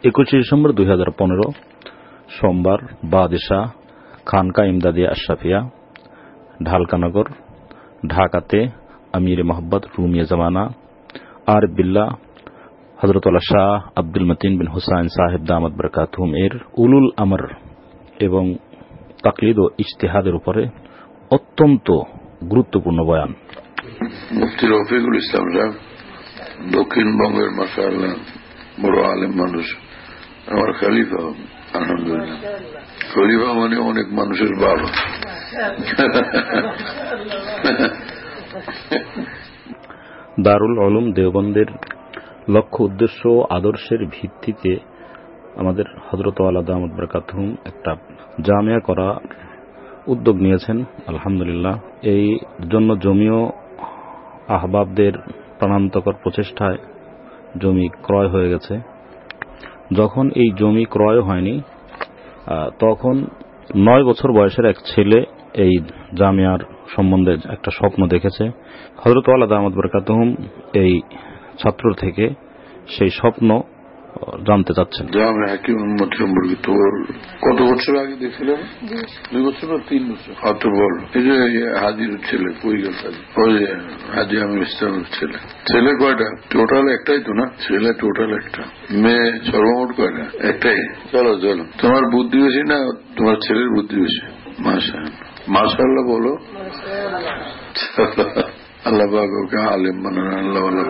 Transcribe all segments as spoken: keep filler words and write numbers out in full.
একুশে ডিসেম্বর দুই হাজার পনেরো সোমবার বাদেশা খানকা ইমদাদিয়া আশরাফিয়া ঢালকানগর ঢাকাতে আমির মোহাম্মদ রুমিয়া জামানা আর বিল্লাহ হযরতুল্লাহ শাহ আব্দুল মতিন বিন হুসাইন সাহেব দামাত বরকাতুহুম এর উলুল আমর এবং তাকলিদ ও ইজতিহাদের উপরে অত্যন্ত গুরুত্বপূর্ণ বয়ান। মুফতি রফিকুল ইসলাম সাহেব দক্ষিণবঙ্গের মাশাআল্লাহ বড় আলেম মানুষ, আমার খলিফা। আলহামদুলিল্লাহ, খলিফা মানে অনেক মানুষের বাবা। দারুল উলুম দেওবন্দের লক্ষ্য উদ্দেশ্য ও আদর্শের ভিত্তিতে আমাদের হযরত আলা দামাত বরকাতুহুম একটা জামিয়া করার উদ্যোগ নিয়েছেন। আলহামদুলিল্লাহ, এই জন্য জমিও আহবাবদের প্রাণান্তকর প্রচেষ্টায় জমি ক্রয় হয়ে গেছে। যখন এই জমি ক্রয় হয়নি তখন নয় বছর বয়সের এক ছেলে এই জামিয়ার সম্বন্ধে একটা স্বপ্ন দেখেছে। হযরত আলা দামাত বরকাতুহুম এই ছাত্র থেকে সেই স্বপ্ন জানতে চাচ্ছেন। কত বছর আগে দেখছিলেন? দুই বছর বা তিন বছর হয়তো বল। এই যে হাজির ছেলে কই গেল? ওই হাজি আমির ইসলামের ছেলে। ছেলে কয়টা? টোটাল একটাই তো না? ছেলে টোটাল একটা, মেয়ে সর্বমোট কয়টা? একটাই। চলো চলো, তোমার বুদ্ধি বেশি না তোমার ছেলের বুদ্ধি বেশি? মাশাআল্লাহ মাশাআল্লাহ বলো। আল্লাহ পাক ওকে আলেম বানান। আল্লাহ আল্লাহ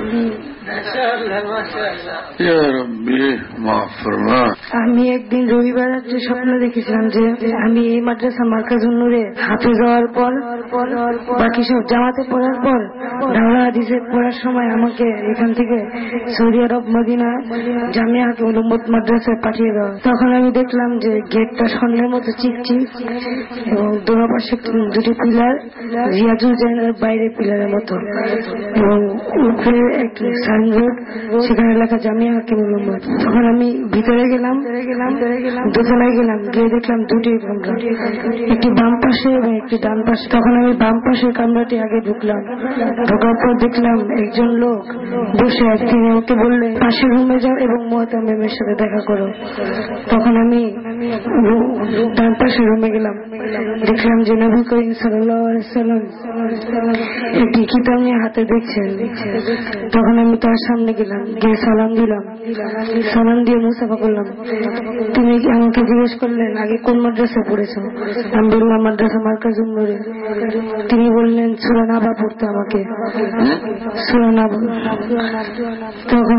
আমি একদিন রবিবার রাত্রে স্বপ্ন দেখেছিলাম যে আমি এই মাদ্রাসা মার্কাজুন নূরে হাফেজ হওয়ার পর বাকি সব জামাতে পড়ার পর ঢাকা হাদিসে পড়ার সময় আমাকে এখান থেকে সৌদি আরব মদিনা জামিয়া উলুম মাদ্রাসায় পাঠিয়ে দেওয়া। তখন আমি দেখলাম যে গেটটা স্বর্ণের মতো চিকচিক এবং দোনো পাশে দুটি পিলার রিয়াজুল জাইনের বাইরে পিলারের মতো এবং উপরে একটি সাইনবোর্ড, সেখানে লেখা জামিয়া হাকিম উলুম। তখন আমি ভিতরে গেলাম, দোতলায় গেলাম, গিয়ে দেখলাম দুটি কামরা, একটি বাম পাশে এবং একটি ডান পাশে। তখন আমি বাম পাশের কামরাটি আগে ঢুকলাম। ঢোকার পর দেখলাম একজন লোক বসে আছে। তিনি আমাকে বললেন পাশের রুমে যাও এবং মুহতামিমের সাথে দেখা করো। তখন আমি ডান পাশের রুমে গেলাম, দেখলাম যে নবী করিম সাল্লাল্লাহু আলাইহি ওয়াসাল্লাম একটি কিতাব নিয়ে হাতে দেখছেন। তখন আমি তার সামনে গেলাম, গিয়ে সালাম দিলাম। সালাম দিয়ে মুসাফা করলাম। তিনি আমাকে জিজ্ঞেস করলেন আগে কোন মাদ্রাসায় পড়েছো? আমি বললাম মাদ্রাসা মার্কাজুন নূরে। তিনি বললেন সূরা নাবা পড়তে আমাকে, সূরা নাবা। তখন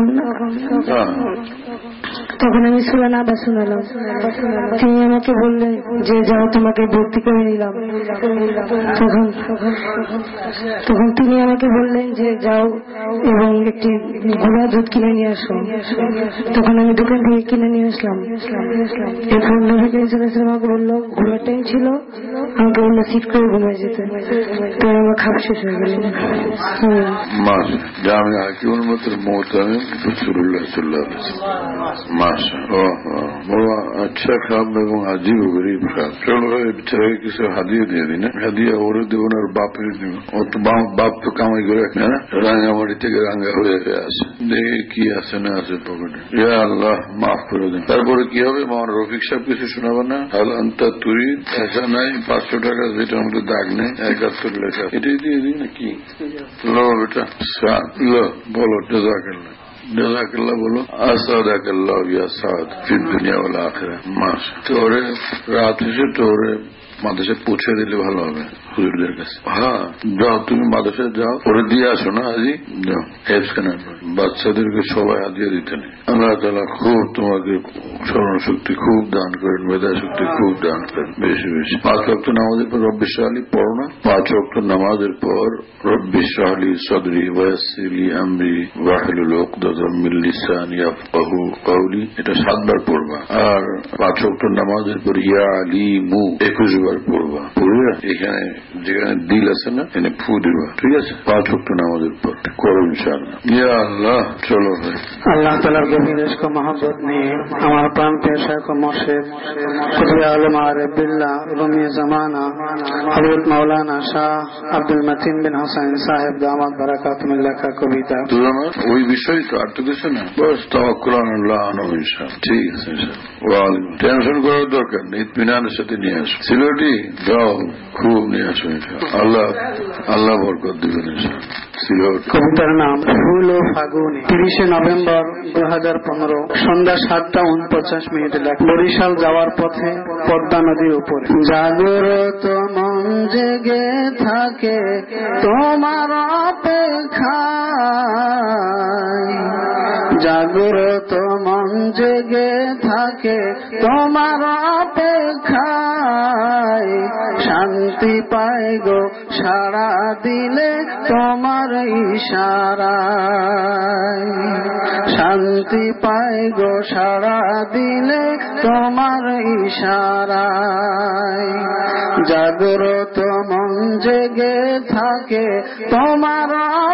তখন আমি সূরা নাবা শোনালাম। তিনি আমাকে বললেন যে যাও তোমাকে ভর্তি করে নিলাম। তখন তখন তিনি আমাকে বললেন যে যাও এবং একটি ঘোড়া দুধ কিনে নিয়ে আসো। তখন আমি দোকান থেকে কিনে নিয়ে আসলাম। এরপর নবী করিম সাল্লাল্লাহু আলাইহি ওয়াসাল্লাম আমাকে বললো ঘোড়ার টাইম ছিল, আমাকে বললো সিট করে ঘুমিয়ে যেতে। তো আমার খাবার শেষ হয়ে গেল। জামিয়া হাকিমুল মুহতামিম রাসূলুল্লাহ সাল্লাল্লাহু আলাইহি ওয়াসাল্লাম। মাশাআল্লাহ, বড় আচ্ছা খাব এবং আজিব গরিব খাব। চলো ছেলে কিছু হাদিয়া দিয়ে দিন। হাদিয়া ওরে দেব না, বাপের দেব। ও তো বাপ তো কামাই করে রাখে না, রাঙ্গামাটি থেকে রাঙ্গা হয়ে আসে, দেখে কি আছে না আছে পকেটে। ইয়া আল্লাহ মাফ করে দেন। তারপরে কি হবে? মাওলানা রফিক সাহেব কিছু শোনাবে না? আল আনতা তুই এসা নাই পাঁচশো টাকা যেটার মধ্যে দাগ নেই, একাত্তর লেখা, এটাই দিয়ে দিই না কি? লো বেটা লো, বলো জাযাকাল্লাহ জাযাকাল্লাহ বলো। আসাদাকাল্লাহ ইয়া সাদ ফিদ দুনিয়া ওয়াল আখিরাহ। মাস তোরে রাত এসে তোরে মাদ্রাসায় পৌঁছে দিলে ভালো হবে হুজুরদের কাছে। হ্যাঁ যাও, তুমি মাদ্রাসায় যাও, ওরে দিয়ে আসো না আজি যাও। বাচ্চাদেরকে সবাই হাদিয়া দিতে নেই। আল্লাহ তাআলা খুব তোমাকে স্মরণ শক্তি খুব দান করেন, মেধা শক্তি খুব দান করেন বেশি বেশি। পাঁচ ওয়াক্ত নামাজের পর রব্বি ইশরাহ লি পড়ো না? পাঁচ ওয়াক্ত নামাজের পর রব্বি ইশরাহ লি সাদরি ওয়া ইয়াসসির লি আমরি ওয়াহলুল উকদাতাম মিন লিসানি ইয়াফকাহু কওলি, এটা সাতবার পড়বা। আর পাঁচ ওয়াক্ত নামাজের পর ইয়া আলিমু একুশ দুইবার পড়বা, পড়ে এখানে যেখানে দিল আছে না এখানে ফু দিবা, ঠিক আছে? পাঁচ ওয়াক্ত নামাজের পর করো ইনশাআল্লাহ। ইয়া আল্লাহ, চলো ভাই। আল্লাহ তাআলার গভীর ইশক ও মহব্বত নিয়ে আমার প্রাণ প্রিয় শায়খ ও মুর্শিদ কুতুবে আলম আরিফ বিল্লাহ রুমি জামানা হযরত মাওলানা শাহ আব্দুল মতিন বিন হোসেন সাহেব দামাত বারাকাতুহুম লেখা কবিতা। তো আমার ওই বিষয় তো আর তো কিছু না, বস তাওয়াক্কুল আল্লাহ ইনশাআল্লাহ। ঠিক আছে, ওয়ালাইকুম। টেনশন করার দরকার নেই, ইতমিনানের সাথে নিয়ে আসো। সিলেটি যাও, খুব নিয়ে আসো ইনশাআল্লাহ। আল্লাহ আল্লাহ বরকত দিবেন ইনশাআল্লাহ। কবিতার নাম ফুল ও ফাগুনে। তিরিশে নভেম্বর দু হাজার পনেরো সন্ধ্যা সাতটা উনপঞ্চাশ মিনিটে লেখা। বরিশাল যাওয়ার পথে পদ্মা নদীর উপরে। জাগরত মন জেগে থাকে তোমার অপেক্ষায়, জাগরত মন জেগে থাকে তোমার অপেক্ষায়, শান্তি পাই গো সাড়া দিলে তোমার ইশারায়, শান্তি পাই গো সাড়া দিলে তোমার ইশারায়, জাগরত মন জেগে থাকে তোমার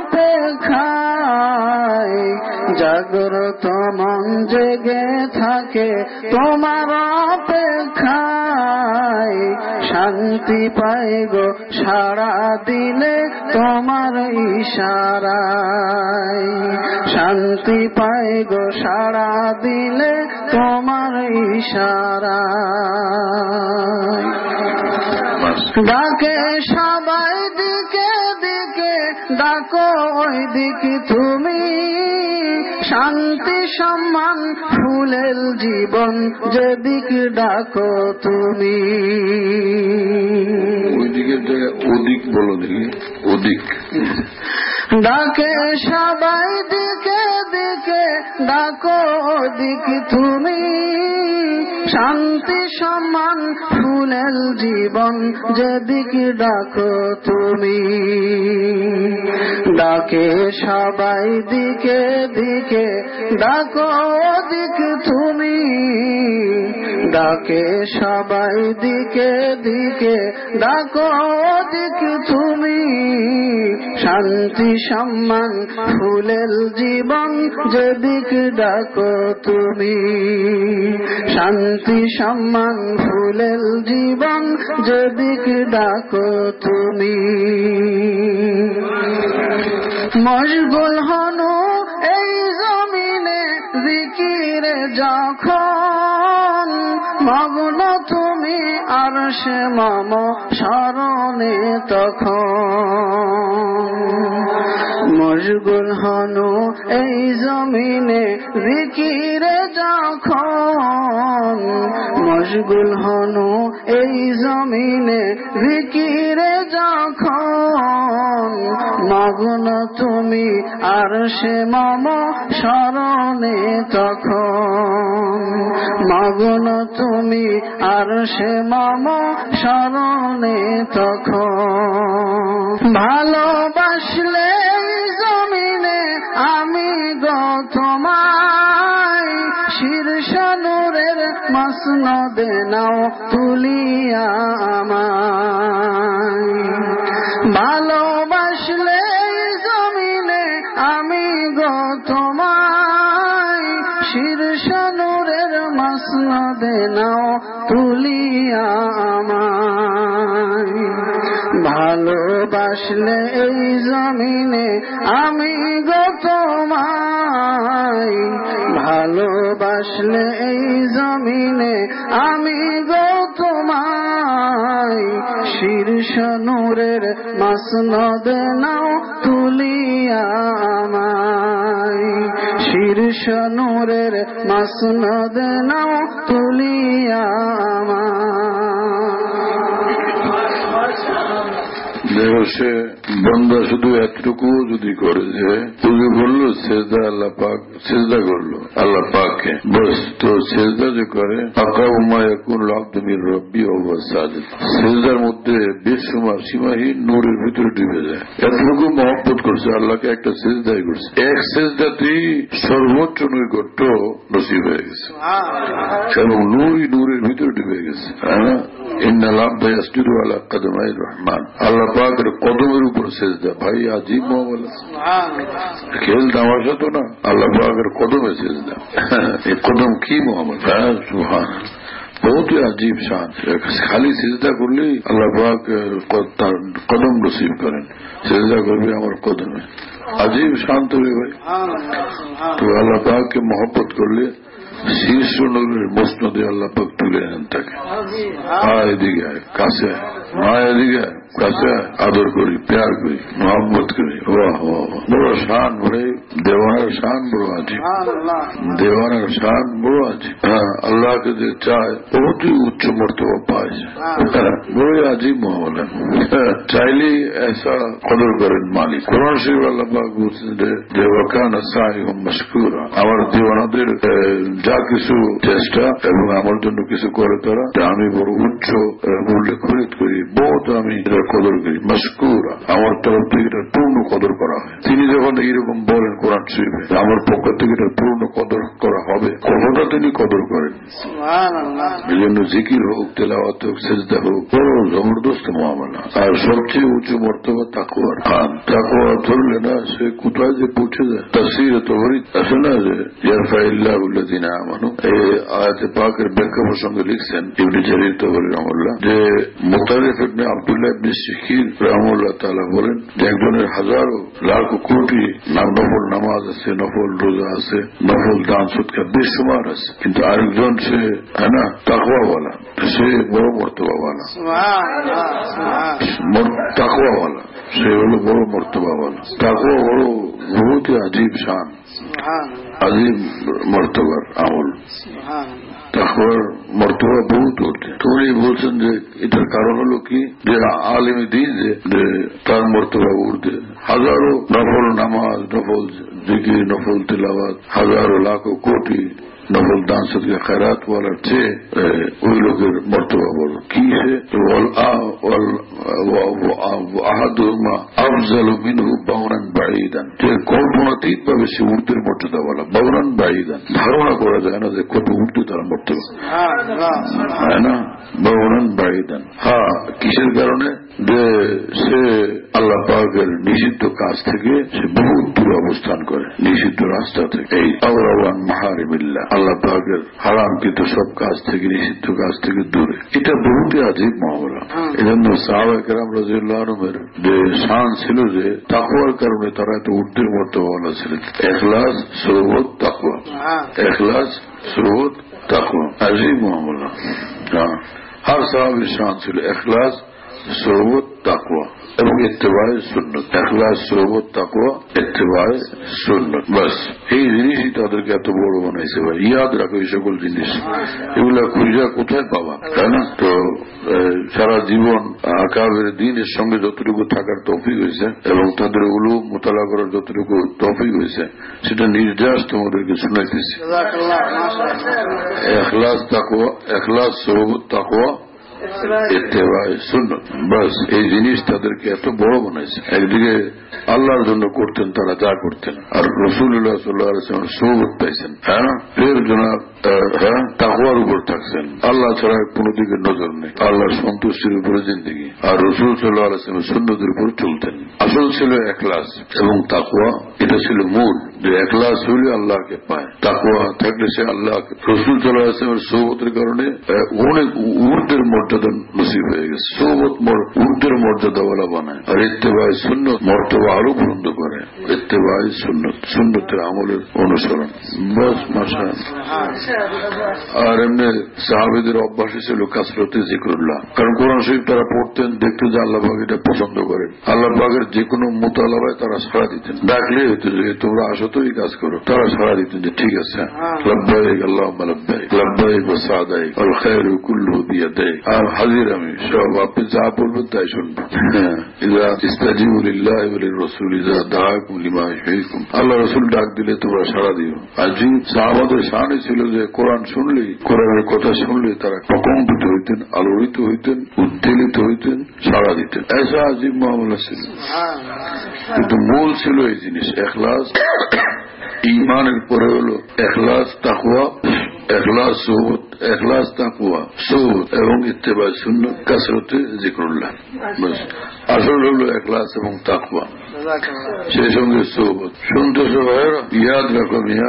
অপেক্ষায়, জাগরত মন জেগে থাকে তোমার অপেক্ষায়, শান্তি পাই গো সাড়া দিলে তোমার ইশারায়, শান্তি পাই গো সাড়া দিলে তোমার ইশারায়। ডাকে সবাই দিকে দিকে ডাকো ওই দিকে তুমি, শান্তি সম্মান ফুলের জীবন যেদিক ডাকো তুমি। ওইদিকে ওদিক বলো দেখি, ওদিক। ডাকে সবাই দিকে দিকে ডাকো ওদিক তুমি, শান্তি সম্মান ফুলের জীবন যেদিক ডাকো তুমি। ডাকে সবাই দিকে দিকে ডাকো ওদিক তুমি, ডাকে সবাই দিকে দিকে ডাকো ওদিক তুমি, শান্তি সম্মান ফুলের জীবন যেদিক ডাকো তুমি, শান্তি সম্মান ফুলের জীবন যেদিক ডাকো তুমি। মশগুল হনু এই জমিনে জিকিরে যখন, মগ্ন তুমি আরশে মম শরণে তখন। মশগুল হনু এই জমিনে জিকিরে যখন, মশগুল হনু এই জমিনে জিকিরে যখন, মগ্ন তুমি আরশে মম শরণে তখন, মগ্ন তুমি আরশে মম শরণে তখন। ভালোবাসলে জমিনে আমি গো তোমায়, শীর্ষ নূরের মসনদে নাও তুলিয়া আমায়। ভালোবাসলে জমিনে আমি গো তোমায়, শীর্ষ নূরের মসনদে নাও তুলিয়া আমায়। ভালোবাসলে এই জমিনে আমি গো তোমায়, ভালোবাসলে এই জমিনে আমি গো তোমায়, শীর্ষ নূরের মসনদে নাও তুলিয়া আমায়, শীর্ষ নূরের মসনদে নাও তুলিয়া আমায়। বেহোশে বন্দা শুধু এতটুকু যদি করে যে পুজো করলো সেজদা আল্লাহ পাক সেজদা করলো আল্লাহ পাককে বস, তো সেজদা যে করে সেজদার মধ্যে বেসীমা সীমাহীন নূরের ভিতরে ডুবে যায়। এতটুকু মহব্বত করছে আল্লাহকে, একটা সেজদাই করছে, এক সেজদাতেই সর্বোচ্চ নৈকট্য নসিব হয়ে গেছে এবং নূরই নূরের ভিতরে ডুবে গেছে। হ্যাঁ, আল্লাহ পাকের কদমের উপর সেজদা, ভাই আজিব মামলা, খেল তামাশা তো না, আল্লাহ পাকের কদমে সেজদা। এই কদম কি মামলা, बहुत ही अजीब शान। खाली सिजदा করলে আল্লাহ পাক তার কদম নসিব করেন, সিজদা করবে আমার কদমে, अजीब शान তো ভাই। তো আল্লাহ পাককে মহব্বত করলে শীর্ষ নূরের মসনদে আল্লাহ পাক তুলে নেন তাকে। আয় এদিকে আয়, কাছে আয়, এদিকে আয়, কাছে আদর করি, প্যার করি, মোহাম্মত করি। বাহ বড় শান, বড়ে দেওয়ানার শান বড় আছে, দেওয়ানার শান বড় আছে। হ্যাঁ, আল্লাহকে যে চায় বহুতই উচ্চ মর্তবা পায়, বড় আজিব মহলা। চাইলেই এসা কদর করেন মালিক। কোরআন শরীফ আল্লাহ পাক বলছেন যে ওয়াকানা সাইহুম মাশকুরা, আমার দেওয়ানাদের যা কিছু চেষ্টা এবং আমার জন্য কিছু করে তারা, আমি বড় উচ্চ মূল্যে খরিদ করি, বহুত আমি এটার কদর করি। মাশকুরা, আমার তরফ থেকে এটার পূর্ণ কদর করা হয়। তিনি যখন এইরকম বলেন কোরআন শরীফে, আমার পক্ষ থেকে এটার পূর্ণ কদর করা হবে, কতটা তিনি কদর করেন। এই জন্য জিকির হোক, তেলাওয়াত হোক, সেজদা হোক, বড় জবরদস্ত মামলা। আর সবচেয়ে উঁচু মর্তবা তাকওয়ার। আর তাকওয়া ধরলে না, সে কোথায় যে পৌঁছে যায়। তাফসীরে তাবরী আছে না যে ইয়ারফাইল্লাহুল্লাযিনা আমানু, এই আয়াতে পাকের ব্যাখ্যা প্রসঙ্গে লিখছেন ইবনে জারীর তাবরী রাহমাহুল্লাহ যে মুতারিফ ইবনে আব্দুল্লাহ ইবনে শিখীর রাহমাহুল্লাহ তাআলা বলেন যে একজনের হাজারো লাখ কোটি নফল নামাজ আছে, নফল রোজা আছে, নফল দান সদকা বেশুমার আছে, কিন্তু আরেকজন সে হ্যাঁ না তাকওয়াওয়ালা, সে বড় মর্তবাওয়ালা, তাকওয়াওয়ালা, সে হলো বড় মর্তবাওয়ালা। তাকওয়া বড় বহুত আজীব শান, আজীব মর্তবার আমল। তাকওয়ার মর্তবা বহুত উঠছে। তো উনি বলছেন যে এটার কারণ হলো কি, যে আলেমে দিন যে তার মর্তবা উঠছে, হাজারো নফল নামাজ, নফল জিকির, নফল তিলাওয়াত, হাজারো লাখো কোটি নফল দান সদকা খেরাত ওয়ালার চেয়ে ওই লোকের মর্তবা বড়। কি সে আহাদুহুমা আফজালু মিনহু বাওরান বাঈদান, যে কল্পনাতীত ভাবে সে উর্দের মর্যাদা বলা, বাওরান বাঈদান, ধারণা করা যায় না যে কত উর্দু তার মর্যাদা, হয় না, বাওরান বাঈদান। হ্যাঁ, কিসের কারণে, যে সে আল্লাহ পাকের নিষিদ্ধ কাজ থেকে সে বহুত দূরে অবস্থান করে, নিষিদ্ধ রাস্তা থেকে, এই আওরাওয়ান মাহারিমিল্লাহ, আল্লাহ পাকের হারামকৃত সব কাজ থেকে, নিষিদ্ধ কাজ থেকে দূরে। এটা বহুতই আজীব মামলা। এই জন্য সাহাবা কেরাম রাদিয়াল্লাহু আনহুমের যে শান ছিল যে তাকওয়ার কারণে তারা এত ঊর্ধ্বের মর্তবাওয়ালা ছিলেন। ইখলাস, সুবুত, তাকওয়া, ইখলাস, সুবুত, তাকওয়া, আজীব মামলা। হ্যাঁ, हर साहब शान ছিল इखलास सोबत ताकवा এবং ইত্তেবায়ে সুন্নাত। ইখলাস, সোবত, তাকওয়া, ইত্তেবায়ে সুন্নাত, বাস এই জিনিসই তাদেরকে এত বড় বানাইছে। ভাই ইয়াদ রাখো এই সকল জিনিস, এগুলা খুঁজা কোথায় পাবা, তাই না? তো সারা জীবন আকাবের দ্বীনের সঙ্গে যতটুকু থাকার তৌফিক হয়েছে এবং তাদের উলুম মোতালা করার যতটুকু তৌফিক হয়েছে সেটা নির্যাস তোমাদেরকে শুনাইতেছি। ইখলাস, তাকওয়া, ইখলাস, সোবত, তাকওয়া, ইত্তেবায়ে সুন্নাত, বাস এই জিনিস তাদেরকে এত বড় বানাইছে। একদিকে আল্লাহর জন্য করতেন তারা যা করতেন, আর রাসূলুল্লাহ সাল্লাল্লাহু আলাইহি ওয়াসাল্লাম সোবত পাইছেন, হ্যাঁ, এর জন্য হ্যাঁ তাকওয়ার উপর থাকছেন, আল্লাহ ছাড়া কোনো দিকে নজর নেই, আল্লাহর সন্তুষ্টির উপরে জিন্দেগি, আর রাসূল সাল্লাল্লাহু আলাইহি ওয়াসাল্লাম সুন্নতের উপর চলতেন। আসল ছিল ইখলাস এবং তাকওয়া, এটা ছিল মূল, যে ইখলাস হলে আল্লাহকে পায়, তাকওয়া থাকলে সে আল্লাহকে। রাসূল সাল্লাল্লাহু আলাইহি ওয়াসাল্লামের সোবতের কারণে অনেক ঊর্ধ্বের মর্যাদা নসিব হয়ে গেছে। সোবত ঊর্ধ্বের মর্যাদাওয়ালা বানায়, আর ইত্তেবায়ে সুন্নাত মর্তবা আরো বুলন্দ করে। ইত্তেবায়ে সুন্নাত, সুন্নতের আমলের অনুসরণ, বাস মাশাআল্লাহ। আর এমনি সাহাবীদের অভ্যাস ছিল কাসরতে যিকরুল্লাহ, কারণ কোরআন শরীফ তারা পড়তেন, দেখতে যে আল্লাহ পাক এটা পছন্দ করেন, আল্লাহ পাকের যে কোনো মুতালাবায় তারা সাড়া দিতেন। ডাকলে হইতো যে তোমরা আসো যতই কাজ করো তারা সারা দিতেন যে ঠিক আছে, লাব্বাইক আল্লাহুম্মা লাব্বাইক, লাব্বাইক ওয়া সাদাইক, আল খায়রু কুল্লুহু বিয়াদাইক, আর হাজির আমি, সব আপনি যা বলবেন তাই শুনবো। ইযা ইস্তাজিবু লিল্লাহি ওয়া লির-রাসূল ইযা দাআকুম লিমা ইউহয়িকুম, আল্লাহ রাসূল ডাক দিলে তোমরা সাড়া দিও। আজি সাহাবাদের শানে ছিল যে কোরআন শুনলেই, কোরআনের কথা শুনলেই তারা প্রকম্পিত হইতেন, আলোড়িত হইতেন, উদ্বেলিত হইতেন, সাড়া দিতেন। এসা আজিব মামলা ছিল, কিন্তু মূল ছিল এই জিনিস এখলাস। ঈমানের পরে হলো এখলাস, তাকওয়া, এখলাস, সুহবত, এখলাস, তাকওয়া, সুহবত এবং ইত্তেবা সুন্নাত, কাসরতে যিকরুল্লাহ। বাস আসল হলো এখলাস এবং তাকওয়া, সেই সঙ্গে সুহবত। শুনতেছো ভাইয়েরা, ইয়াদ রাখো মিয়া,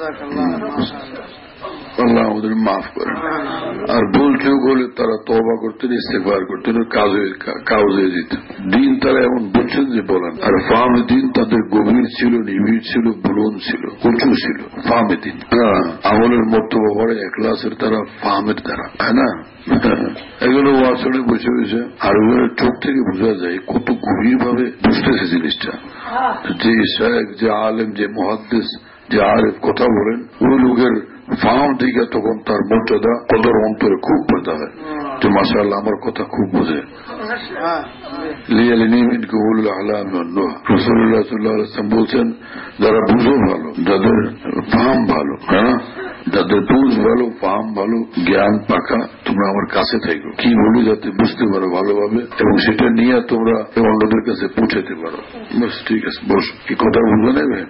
আল্লাহ আমাদের মাফ করেন। আর ভুল চুক হলে তারা তওবা করতেন, ইস্তেগফার করতেন, কাজ হয়ে যেত। দিন তারা এমন বুঝছেন যে বলেন। আর ফাহমে দিন তাদের গভীর ছিল, নিবিড় ছিল, বুলন্দ ছিল, উঁচু ছিল। ফাহমে দিন আমলের মর্তবা পড়ে এখলাসের দ্বারা, ফাহমের দ্বারা, হ্যাঁ না? এগুলো আসলে বসে বসে আর চোখ থেকে বোঝা যায় কত গভীর ভাবে বুঝতেছে জিনিসটা। যে শেখ, যে আলেম, যে মুহাদ্দিস, যে আরেফ কথা বলেন, ওই লোকের ফাহম দিকে তখন তার মর্যাদা কদর অন্তরে খুব পয়দা হয় যে মাশাআল্লাহ আমার কথা খুব বোঝে। রাসূলুল্লাহ সাল্লাল্লাহু আলাইহি ওয়াসাল্লাম বলছেন, যারা বুঝো ভালো, যাদের ফাহম ভালো, হ্যাঁ, যাদের বুঝ ভালো, ফাহম ভালো, জ্ঞান পাকা, তোমরা আমার কাছে থাকো, কি বলি যাতে বুঝতে পারো ভালোভাবে এবং সেটা নিয়ে তোমরা অন্যদের কাছে পৌঁছাতে পারো। বাস ঠিক আছে, বস কি কথা বুঝে নেবে।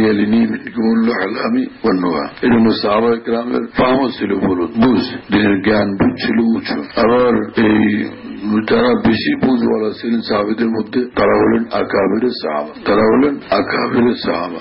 এই জন্য সাহাবায়ে কেরামের ফাহম ছিল বলুন, বুঝ, দিনের জ্ঞান বুঝ ছিল উঁচু। আবার এই যারা বেশি বুঝওয়ালা ছিলেন সাহাবীদের মধ্যে, তারা হলেন আকাবিরে সাহাবা, তারা হলেন আকাবিরে সাহাবা,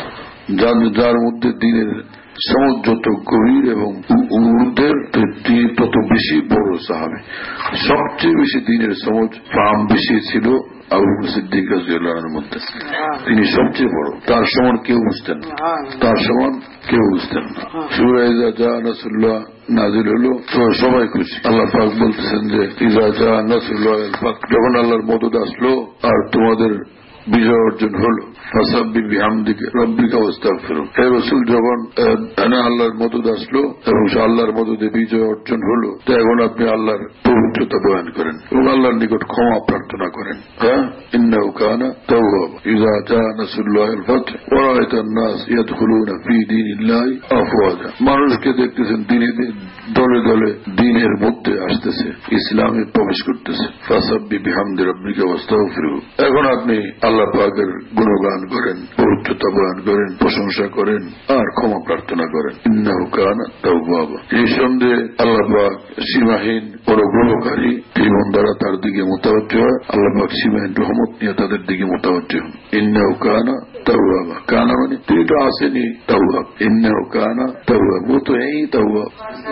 যার মধ্যে দিনের সমুদ্র যত গভীর এবং উর্ধের তত বেশি বড় সাহাবী। সবচেয়ে বেশি দিনের সমুজ ফাহম বেশি ছিল আবু বকর সিদ্দিক রাদিয়াল্লাহু আনহুর মধ্যে। তিনি সবচেয়ে বড়, তার সমান কেউ বুঝতেন না, তার সমান কেউ বুঝতেন না। সূরা ইযা জা নাসরুল্লাহ নাযিল হলো তো সবাই খুশি। আল্লাহ পাক বলতেছেন যে ইযা জা নাসরুল্লাহ, যখন আল্লাহর মদদ আসলো আর তোমাদের বিজয় অর্জন হলো, ফাসাব্বিহ বিহামদিকা রাব্বিকা ওয়াস্তাগফিরু। হে রাসূল, যখন আল্লাহর মদদ আসলো এবং আল্লাহর মদদে বিজয় অর্জন হলো, তো এখন আপনি আল্লাহর পবিত্রতা বয়ান করেন এবং আল্লাহর নিকট ক্ষমা প্রার্থনা করেন। হ্যাঁ, ইন্নাহু কানা তাওয়াবা। ইযা জা নাসরুল্লাহিল ফাত ওয়া রাআইতান নাস ইয়াদখুলুনা ফি দীনিল্লাহি আফওয়াজা। মানুষকে দেখতেছেন দিনে দলে দলে দিনের মধ্যে আসতেছে, ইসলামে প্রবেশ করতেছে। ফাসাব্বিহ বিহামদি রাব্বিকা ওয়াস্তাগফিরু। এখন আপনি আল্লাহ পাকের গুণগান করেন, পবিত্রতা বয়ান করেন, প্রশংসা করেন আর ক্ষমা প্রার্থনা করেন। ইন্নাহু কানা তাওয়াবা। এই সন্দেহে আল্লাহ পাক সীমাহীন অনুগ্রহকারী, ইমানদাররা তার দিকে মোতাবজ্জহ হয়, আল্লাহ পাক সীমাহীন রহমত নিয়ে তাদের দিকে মোতাবজ্জহ হন। ইন্নাহু কানা তাওয়াবা। কানা মানে তিনি তো আসেনি তাওয়াব, ইন্নাহু কানা তাওয়াব, ও তো এই তাওয়াব।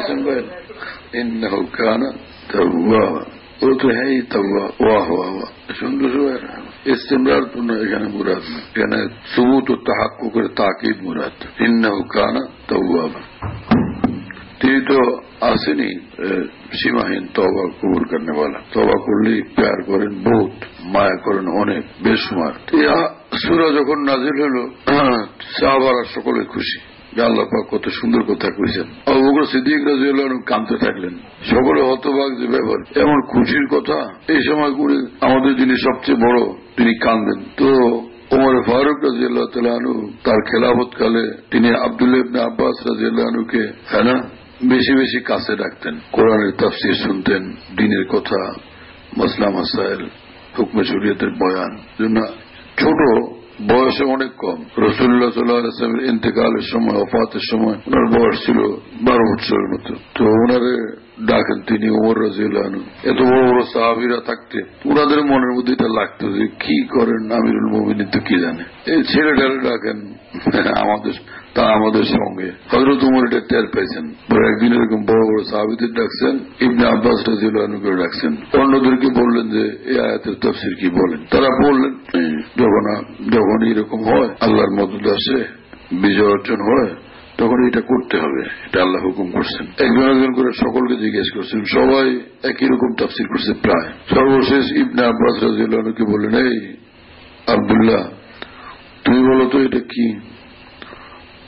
ইন্নাহু কানা তাওয়াবা, ও তো এই তাওয়াব। ওয়াহ ওয়াহ, সুন্দর। ইস্তিমরার পূর্ণ এখানে মুরাদ না, এখানে সুবুত ও তাহাক্কুকের তাকিদ মুরাদ। ইন্নাহু কানা তাওয়াবা, তিনি তো আসেনি সীমাহীন তওবা কবুল করনে वाला। তওবা করলেই প্যার করেন বহুত, মায়া করেন অনেক, বেশুমার। সূরা যখন নাজিল হলো, সাহাবারা সকলে খুশি, আল্লাহ পাক কত সুন্দর কথা কইছেন। আবু বকর সিদ্দিক রাদিয়াল্লাহু আনহু কাঁদতে থাকলেন। সকলে হতবাক যে ব্যাপার, এমন খুশির কথা এই সময় করে আমাদের যিনি সবচেয়ে বড় তিনি কাঁদেন। তো ওমর ফারুক রাদিয়াল্লাহু তাআলা আনহু তার খেলাফত কালে তিনি আব্দুল্লাহ ইবনে আব্বাস রাদিয়াল্লাহু আনহুকে হ্যাঁ না বেশি বেশি কাছে ডাকতেন, কোরআনের তাফসীর শুনতেন, দ্বীনের কথা, মাসলা মাসাইল, হুকমে শরীয়তের বয়ান। জন্য ছোট বয়সে অনেক কম, রাসূলুল্লাহ সাল্লাল্লাহু আলাইহি ওয়াসাল্লামের ইন্তেকালের সময়, ওফাতের সময় ওনার বয়স ছিল বারো বছরের মতো। তো ওনারে ডাকেন তিনি ওমর রাদিয়াল্লাহু আনহু। এত বড় বড় সাহাবীরা থাকতে ওনাদের মনের মধ্যে এটা লাগতো যে কি করেন আমিরুল মুমিনিন, তো কি জানে। এই ছেলেটারে ডাকেন আমাদের, তা আমাদের সঙ্গে হযরত ওমর এটা টের পেয়েছেন। পরে একদিন এরকম বড় বড় সাহাবীদের ডাকছেন, ইবনে আব্বাস রাদিয়াল্লাহু আনহুকে ডাকছেন, অন্যদেরকে বললেন যে এই আয়াতের তাফসীর কি বলেন। তারা বললেন যখন যখন এরকম হয়, আল্লাহর মদদ আসে, বিজয় অর্জন হয়, তখন এটা করতে হবে, এটা আল্লাহ হুকুম করছেন। একজন একজন করে সকলকে জিজ্ঞেস করছেন, সবাই একই রকম তাফসীর করছে প্রায়। সর্বশেষ ইবনে আব্বাস রাদিয়াল্লাহু আনহুকে বললেন, এই আব্দুল্লাহ তুমি বলো তো এটা কি।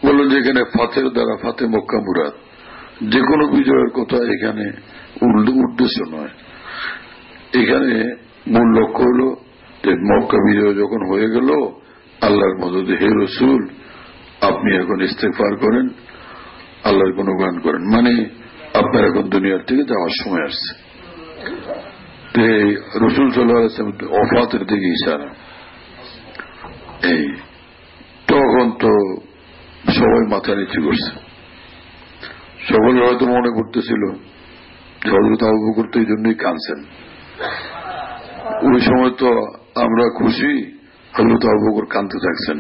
বললেন যে এখানে ফাতের দ্বারা ফাতে মক্কা মুরাদ, যে কোনো বিজয়ের কথা এখানে উদ্দেশ্য নয়। এখানে মূল লক্ষ্য হল যে মক্কা বিজয় যখন হয়ে গেল, আল্লাহর মদদে হে রসুল আপনি এখন ইস্তেগফার করেন, আল্লাহর গুণগান করেন, মানে আপনার এখন দুনিয়ার থেকে যাওয়ার সময় আসছে। রসুল সাল্লাল্লাহু আলাইহি ওয়াসাল্লাম ওফাতের দিকে ইশারা। এই তখন তো সবাই মাথা নিচু করছে, সকলে হয়তো মনে করতেছিল যে হযরত আবু বকর তো এই জন্যই কাঁদছেন। ওই সময় তো আমরা খুশি, হযরত আবু বকর কাঁদতে থাকছেন।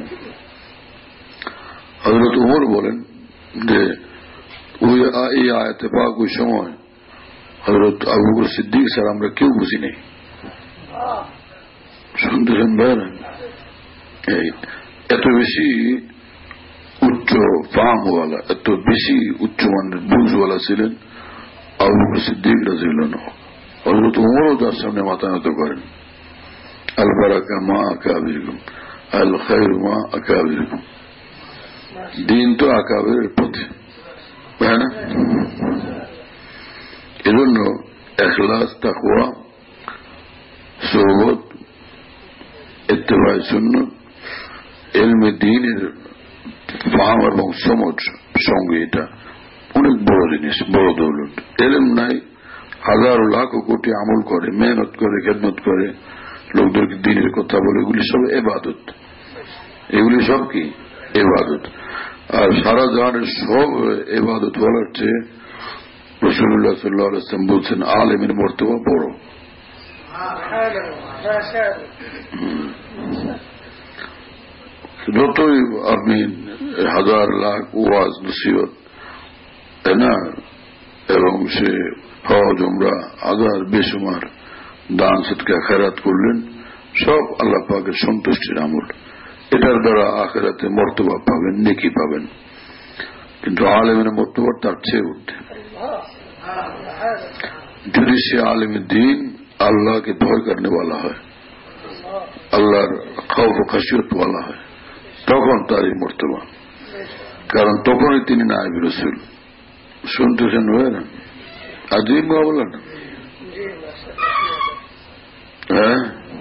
হযরত ওমর বলেন যে ওই এই আয়াতে পাক ওই সময় হযরত আবু বকর সিদ্দিক স্যার আমরা কেউ বুঝি নেই। শুনতেছেন ভাইরা? এই এত বেশি উচ্চ ফাহমওয়ালা, এত বেশি উচ্চমানের বুঝওয়ালা ছিলেন আবু বকর সিদ্দিক রাদিয়াল্লাহু আনহু। হযরত ওমরও তার সামনে মাথা নত করেন। আল বারাকা মা আকাবিরকুম, আল খায়রু মা আকাবিরকুম। দিন তো আকাবের পথে, তাই না? এজন্য ইখলাস, তাকওয়া, সোহবত, ইত্তেবায়ে সুন্নাত, ইলমে দ্বীনের ফাহম এবং সমঝ সঙ্গে এটা অনেক বড় জিনিস, বড় দৌলত। ইলম নাই, হাজারো লাখ কোটি আমল করে, মেহনত করে, খেদমত করে, লোকদেরকে দ্বীনের কথা বলে, এগুলি সব ইবাদত। এগুলি সব কি ইবাদত। আর সারা জাহানের সব ইবাদত বলার চেয়ে রাসূলুল্লাহ সাল্লাল্লাহু আলাইহি ওয়াসাল্লাম বলছেন আলেমের মর্তবা বড়। যতই আপনি হাজার লাখ ওয়াজ নসিহত, তাই না, এবং সে হজ উমরা হাজার বেসুমার দান সদকা খেরাত করলেন, সব আল্লাহ পাকের সন্তুষ্টির আমল। এটার দ্বারা আখিরাতে মর্তবা পাবেন, নেকি পাবেন। কিন্তু আলেমের মর্তবা তার চেয়ে উঠে। যদি সে আলেমে দ্বীন আল্লাহকে ভয় করনে वाला হয়, আল্লাহর খৌফ ও খাশিয়ত वाला হয়, তখন তার এই মর্তবা। কারণ তখনই তিনি নায়েব রাসূল। শুনতেছেন না? আজীব বলেন, হ্যাঁ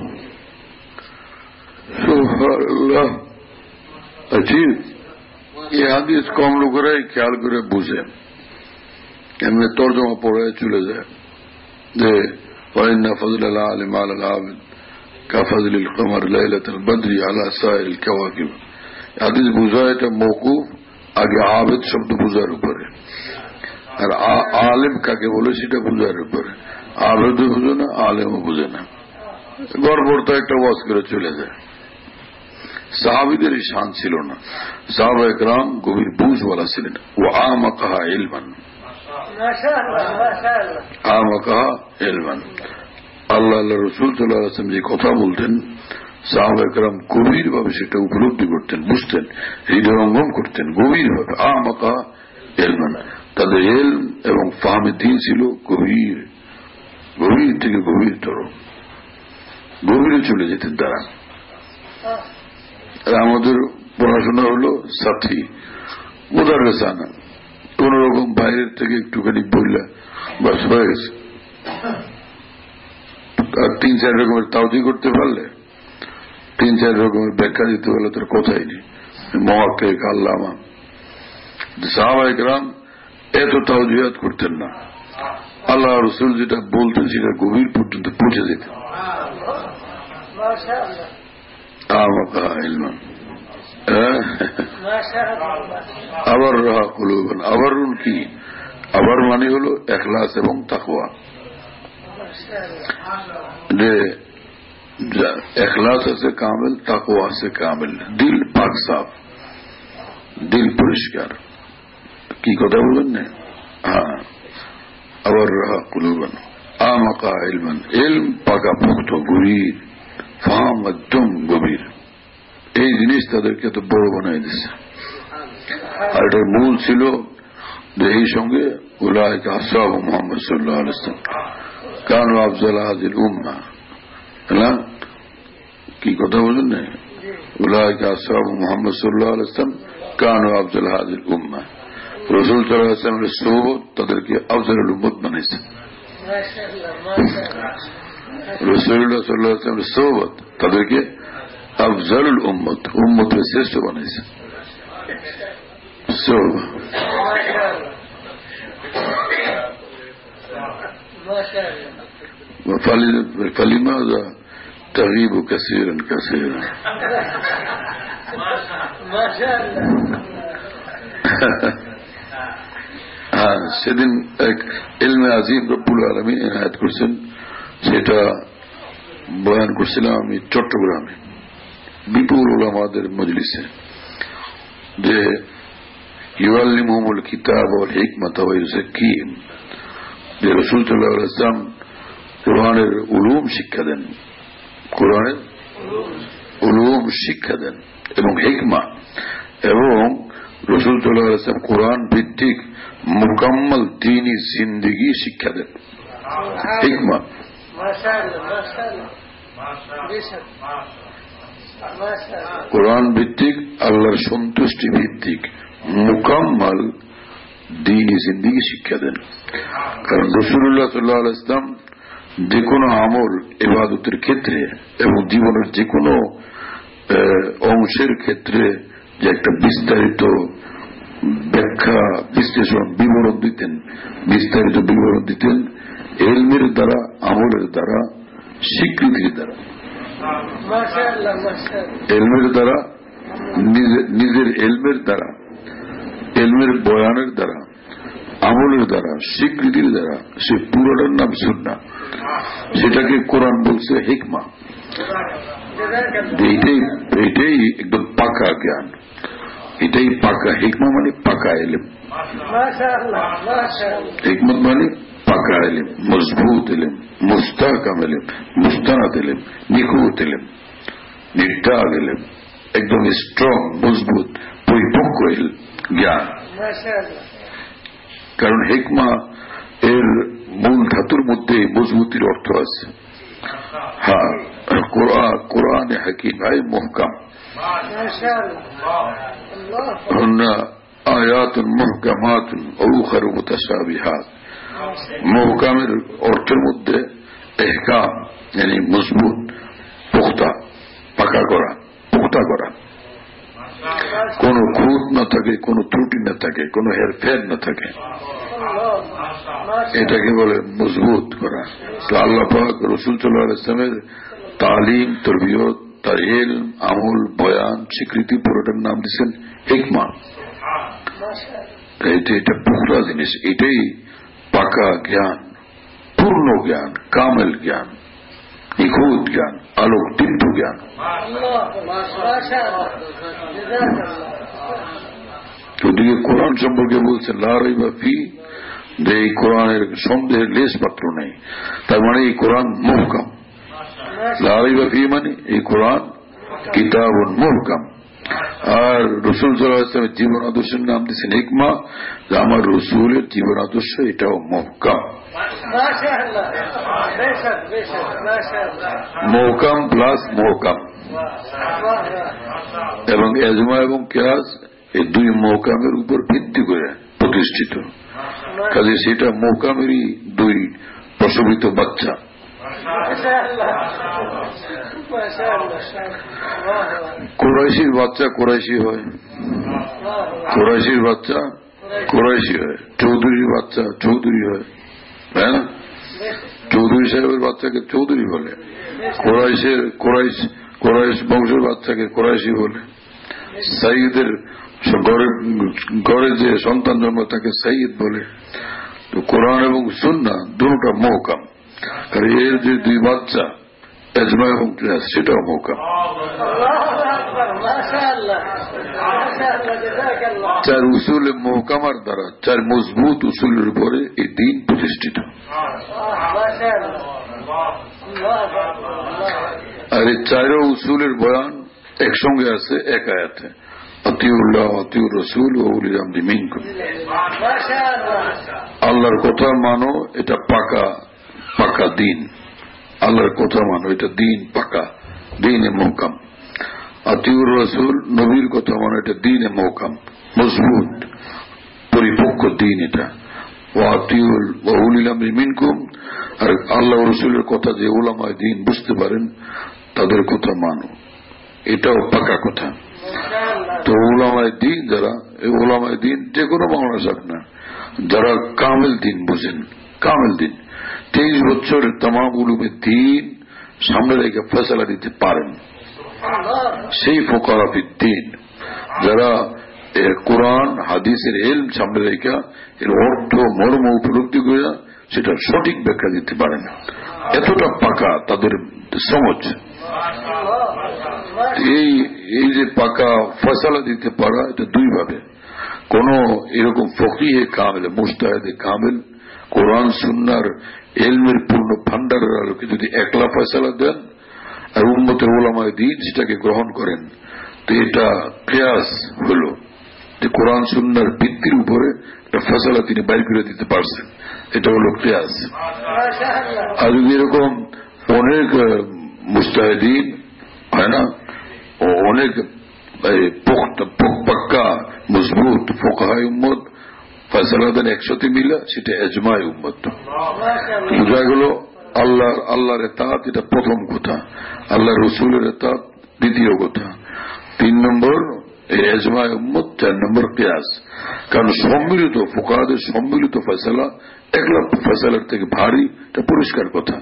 সুবহানাল্লাহ, আজীব। এই হাদিস কম লোকেরাই খেয়াল করে বুঝে, এমনি তর্জমা পড়ে চলে যায় যে ওয়াইন্না ফাযলাল আলিম আলাল আবিদ কাফাযলিল কমর লাইলাতুল বদরি আলা সাইরিল কাওয়াকিব। হাদিস বুঝায় এটা মওকুফ, আগে আবিদ শব্দ বুঝার উপরে, আর আলেম কাকে বলে সেটা বুঝার উপরে। আবিদও বুঝে না, আলেমও বুঝে না, গড়বড়তা একটা ওয়াজ করে চলে যায়। সাহাবীদের শান ছিল না, সাহাবায়ে কেরাম গভীর বুঝওয়ালা ছিলেন। ওয়া আমাকাহা ইলমান, আমাকাহা ইলমান। আল্লাহ আল্লাহ রাসূল সাল্লাল্লাহু আলাইহি ওয়াসাল্লাম যে কথা বলতেন, সাহাবায়ে কেরাম গভীর ভাবে সেটা উপলব্ধি করতেন, বুঝতেন, হৃদয়ঙ্গম করতেন গভীর ভাবে। আমাকাহা ইলমান, তাদের ইলম এবং ফাহমে দ্বীন ছিল গভীর, গভীর থেকে গভীরতর, গভীরে চলে যেতেন তারা। আমাদের পড়াশোনা হলো সাথী, মুদাররিসানা, কোন রকম বাইরের থেকে একটুখানি বললে বাস হয়ে গেছে। আর তিন চার রকমের তাওজি করতে পারলে, তিন চার রকমের ব্যাখ্যা দিতে পারলে তার কথাই নেই। মুহাক্কিক, আল্লামা। সাহাবায়ে কেরাম এত তাওজিহাত করতেন না, আল্লাহ রাসূল যেটা বলতেন সেটা গভীর পর্যন্ত পৌঁছে যেতেন। আবার রাহা কুলুবান, আবার কি, আবার মানে হলো ইখলাস এবং তাকওয়া। যে ইখলাস আছে কামিল, তাকওয়া আছে কামিল, দিল পাক সাফ, দিল পরিষ্কার। কি কথা বলেন না? হ্যাঁ, আবার রাহা কুলুবান আমাকা ইলমান, ইলম পাকা পুক্ত, গভীর ফাহাম একদম গভীর। এই জিনিস তাদেরকে এত বড় বানাই দিচ্ছে। আর এটার মূল ছিল যে এই সঙ্গে উলাইকা আসহাবু মুহাম্মদ সাল্লাল্লাহু আলাইহি ওয়াসাল্লাম কানু আফজাল হাযিল উম্মাহ। কি কথা বলেন না? উলাইকা আসহাবু মুহাম্মদ সাল্লাল্লাহু আলাইহি ওয়াসাল্লাম কানু আফজাল হাজির উম্মা, রাসূল সাল্লাল্লাহু আলাইহি ওয়াসাল্লামের সোহবত তাদেরকে আফজালুল উম্মত বানাইছে। রাসূলুল্লাহ সাল্লাল্লাহু আলাইহি ওয়াসাল্লামের সোহবত তাদেরকে আফজালুল উম্মত, উম্মতের শ্রেষ্ঠ বানাইছে। সোহবত فلماذا تغيب كثيرا كثيرا হ্যাঁ, সেদিন এক ইলমে আজিম রব্বুল আলামিন এনায়েত করছেন, সেটা বয়ান করছিলাম আমি চট্টগ্রামে বিপুল উলামাদের মজলিসে, যে ইউআল্লিমুহুমুল কিতাব ওয়াল হিকমাত ওয়া ইউযাক্কিহিম, যে রাসূল সাল্লাল্লাহু আলাইহি ওয়াসাল্লাম কোরআনের উলুম শিক্ষা দেন, কোরআনের উলুম শিক্ষা দেন এবং হিকমা, এবং রাসূল সাল্লাল্লাহু আলাইহি ওয়াসাল্লাম কোরআন ভিত্তিক মুকাম্মাল দ্বীনি জিন্দেগি শিক্ষা দেন। হিকমা কোরআন ভিত্তিক, আল্লাহর সন্তুষ্টি ভিত্তিক মুকাম্মাল দ্বীনি জিন্দেগি শিক্ষা দেন। কারণ রাসূলুল্লাহ সাল্লাল্লাহু আলাইহি ওয়াসাল্লাম যে কোনো আমল ইবাদতের ক্ষেত্রে এবং জীবনের যে কোনো অংশের ক্ষেত্রে যে একটা বিস্তারিত ব্যাখ্যা, বিশ্লেষণ, বিবরণ দিতেন, বিস্তারিত বিবরণ দিতেন ইলমের দ্বারা, আমলের দ্বারা, স্বীকৃতির দ্বারা, ইলমের দ্বারা, নিজের ইলমের দ্বারা, ইলমের বয়ানের দ্বারা, আমলের দ্বারা, স্বীকৃতির দ্বারা। সে পুরোটার নাম সুন্নাহ, সেটাকে কোরআন বলছে হিকমা। এইটাই এইটাই একদম পাকা জ্ঞান, এটাই পাকা হিকমা, মানে পাকা ইলম। হিকমত মানে পাকা ইলম, মজবুত ইলম, মুস্তাহকাম ইলম, মুস্তানাদ ইলম, নিখুঁত ইলম, নির্দাগ ইলম, একদম স্ট্রং, মজবুত, পরিপক্ক জ্ঞান। কারণ হিকমা এর মূল ধাতুর মধ্যে মজবুতির অর্থ আছে। হ্যাঁ, কোরআন হাকিম আই মুহকাম, আয়াতুন মুহকামাতুন ওয়া উখারু মুতাশাবিহাত। মুহকামের অর্থের মধ্যে ইহকাম মানে মজবুত, পুখতা, পাকা করা, পুখতা করা, কোন খুঁত না থাকে, কোন ত্রুটি না থাকে, কোন হেরফের না থাকে, এটাকে বলে মজবুত করা। তো আল্লাহ পাক রাসূল সাল্লাল্লাহু আলাইহি ওয়াসাল্লামের তালিম, তরবিয়ত, তার ইলম, আমল, বয়ান, স্বীকৃতি পুরোটার নাম দিচ্ছেন হিকমা। এটা পুরা জিনিস, এটাই পাকা জ্ঞান, পূর্ণ জ্ঞান, কামেল জ্ঞান, নিখুঁত জ্ঞান, আলোক দীপ্ত জ্ঞান। ওদিকে কোরআন সম্পর্কে বলছেন লা রাইবা ফি, যে এই কোরআনের সন্দেহের লেশ মাত্র নেই। তার মানে এই কোরআন মুহকাম। লা রাইবা ফি মানে এই কোরআন কিতাবুন মুহকাম। আর রাসূল সাল্লাল্লাহু আলাইহি ওয়াসাল্লামের জীবন আদর্শের নাম দিয়েছেন হিকমা, যে আমার রাসূলের জীবন আদর্শ এটাও মুহকাম। মুহকাম প্লাস মুহকাম, এবং এজমা এবং কিয়াস এই দুই মুহকামের উপর ভিত্তি করে প্রতিষ্ঠিত। কাজে সেটা মুহকামেরই দুই প্রসবিত বাচ্চা। কুরাইশির বাচ্চা কুরাইশি হয়, কুরাইশির বাচ্চা কুরাইশি হয়, চৌধুরীর বাচ্চা চৌধুরী হয়, তাই না? চৌধুরী সাহেবের বাচ্চাকে চৌধুরী বলে, কুরাইশের কুরাইশ কুরাইশ বংশের বাচ্চাকে কুরাইশি বলে, সাইয়দের ঘরে যে সন্তান জন্ম তাকে সাইয়দ বলে। তো কোরআন এবং সুন্নাহ দুটোটা মুহকাম, আর এর যে দুই বাচ্চা এজমা এবং কিয়াস সেটাও মুহকাম। চার উসুল মুহকামার দ্বারা, চার মজবুত উসুলের উপরে এই দিন প্রতিষ্ঠিত। আর এই চারো উসুলের বয়ান একসঙ্গে আছে এক আয়াতে, আতিউল্লাহ আতিউর রাসূল ওয়া উলিল আমরি মিনকুম। আল্লাহর কথা মানো, এটা পাকা পাকা দিন। আল্লাহর কথা মানো, এটা দিন পাকা, দিনে মুহকাম। আতিউর রাসূল নবীর কথা মানে এটা দ্বীনে মুহকাম, মজবুত পরিপক্ক দ্বীন এটা। ওয়া আতিউল ওয়া উলিল আমরি মিনকুম, আর আল্লাহ রাসূলের কথা যে উলামায়ে দ্বীন বুঝতে পারেন তাদের কথা মানো, এটাও পাকা কথা। তো উলামায়ে দ্বীন যারা, এই উলামায়ে দ্বীন যে কোনো মাওলানা সাহেব না, যারা কামেল দ্বীন বুঝেন, কামেল দ্বীন তেইশ বছরের তামাম উলুমে দ্বীন সামনে রেখে ফয়সালা দিতে পারেন, সেই ফুকারা ফিদ্দীন যারা কোরআন হাদিসের ইলম সামনে রেখে এর অর্থ মর্ম উপলব্ধি করে সেটা সঠিক ব্যাখ্যা দিতে পারেন, এতটা পাকা তাদের সমঝ। এই এই যে পাকা ফয়সালা দিতে পারা, এটা দুই ভাবে। কোন এরকম ফকিহে কামেল, মুজতাহিদে কামেল কোরআন সুন্নাহর ইলমের পূর্ণ ভান্ডারের আলোকে যদি একলা ফয়সালা দেন আর উম্মতের উলামায়ে দ্বীন সেটাকে গ্রহণ করেন, তো এটা কিয়াস হলো যে কোরআন সুন্নাহর ভিত্তির উপরে একটা ফয়সালা তিনি বাইর করে দিতে পারছেন, এটা হলো কিয়াস। আর যদি এরকম অনেক মুজতাহিদিন হয় না, অনেক পাক্কা মজবুত ফুকাহায়ে উম্মত ফয়সালা দেন একসাথে মিলে, সেটা ইজমায়ে উম্মত। বোঝা গেল আল্লাহর আল্লাহর ইতাআত এটা প্রথম কথা, আল্লাহ রাসূলের ইতাআত দ্বিতীয় কথা, তিন নম্বর ইজমায়ে উম্মত, চার নম্বর কিয়াস। কারণ সম্মিলিত ফুকাহাদের সম্মিলিত ফয়সালা একলা ফয়সালার থেকে ভারী, এটা পরিষ্কার কথা।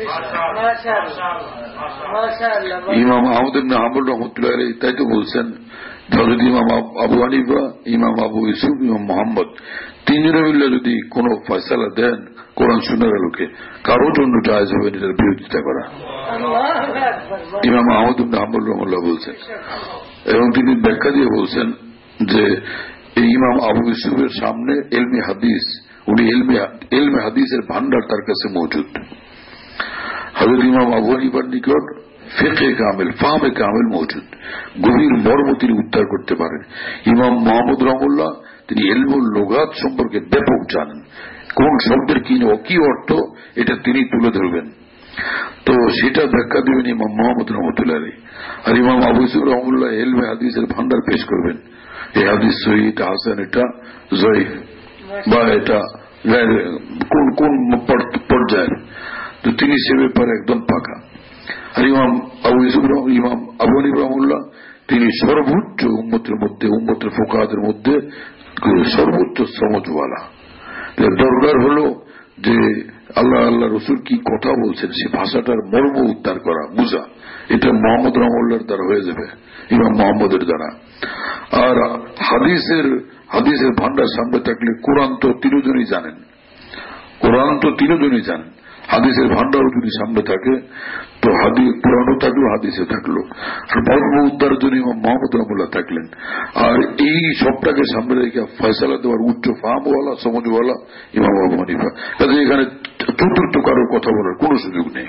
ইমাম আহমদ ইবনে হাম্বল রাহমাতুল্লাহ আলাইহি তাই তো বলছেন, হযরত ইমাম আবু হানিফা, ইমাম আবু ইউসুফ, ইমাম মুহাম্মদ তিনজনে মিলে যদি কোন ফয়সালা দেন কোরআন সুন্নাহর আলোকে, কারো জন্য জায়েজ হবে এটার বিরোধিতা করা। ইমাম আহমদ ইবনে হাম্বল রাহমাতুল্লাহ বলছেন, এবং তিনি ব্যাখ্যা দিয়ে বলছেন যে এই ইমাম আবু ইউসুফের সামনে ইলমে হাদিস, উনি ইলমে ইলমে হাদিসের ভান্ডার তার কাছে মজুদ। হযরত ইমাম আবু হানিফার নিকট ফিকহে কামিল, ফাহমে কামিল মজুদ, গভীর মর্ম তিনি উদ্ধার করতে পারেন। ইমাম মুহাম্মদ রাহমাতুল্লাহ তিনি ইলমুল লুগাত সম্পর্কে ব্যাপক জানেন, কোন শব্দের কি কি অর্থ এটা তিনি তুলে ধরবেন, তো সেটা ব্যাখ্যা দিবেন ইমাম মুহাম্মদ রাহমাতুল্লাহ আলাইহি। আর ইমাম আবু ইউসুফ রাহমাতুল্লাহ ইলমে হাদিসের ভান্ডার পেশ করবেন, এই হাদিস সহিহ, এটা হাসান, এটা জয়ীফ, বা এটা কোন কোন পর্যায়ের, তো তিনি সে ব্যাপারে একদম পাকা। আর ইমাম আবু ইউসুফ ইমাম আবু হানিফা রাহমাতুল্লাহ তিনি সর্বোচ্চ উম্মতের মধ্যে, উম্মতের ফুকাহাদের মধ্যে সর্বোচ্চ সমঝওয়ালা। দরকার হলো যে আল্লাহ আল্লাহ রসুল কি কথা বলছেন সে ভাষাটার মর্ম উদ্ধার করা, বুঝা, এটা মুহাম্মদ রাহমাতুল্লাহর দ্বারা হয়ে যাবে, ইমাম মুহাম্মদের দ্বারা। আর হাদিসের হাদিসের ভান্ডার সামনে থাকলে কোরআন তো তিনজনই জানেন, কোরআন তো তিনজনই জানেন, হাদিসের ভান্ডারও যদি সামনে থাকে তো হাদিস কোরআনও থাকলো, হাদিসে থাকলো, আর মর্ম উদ্ধার জন্য ইমাম মুহাম্মদ রাহমাতুল্লাহ থাকলেন। আর এই সবটাকে সামনে রেখে ফয়সালা দেওয়ার উচ্চ ফাহমওয়ালা, সমঝওয়ালা ইমাম আবু হানিফা। কাজে এখানে চতুর্থ কারোর কথা বলার কোন সুযোগ নেই।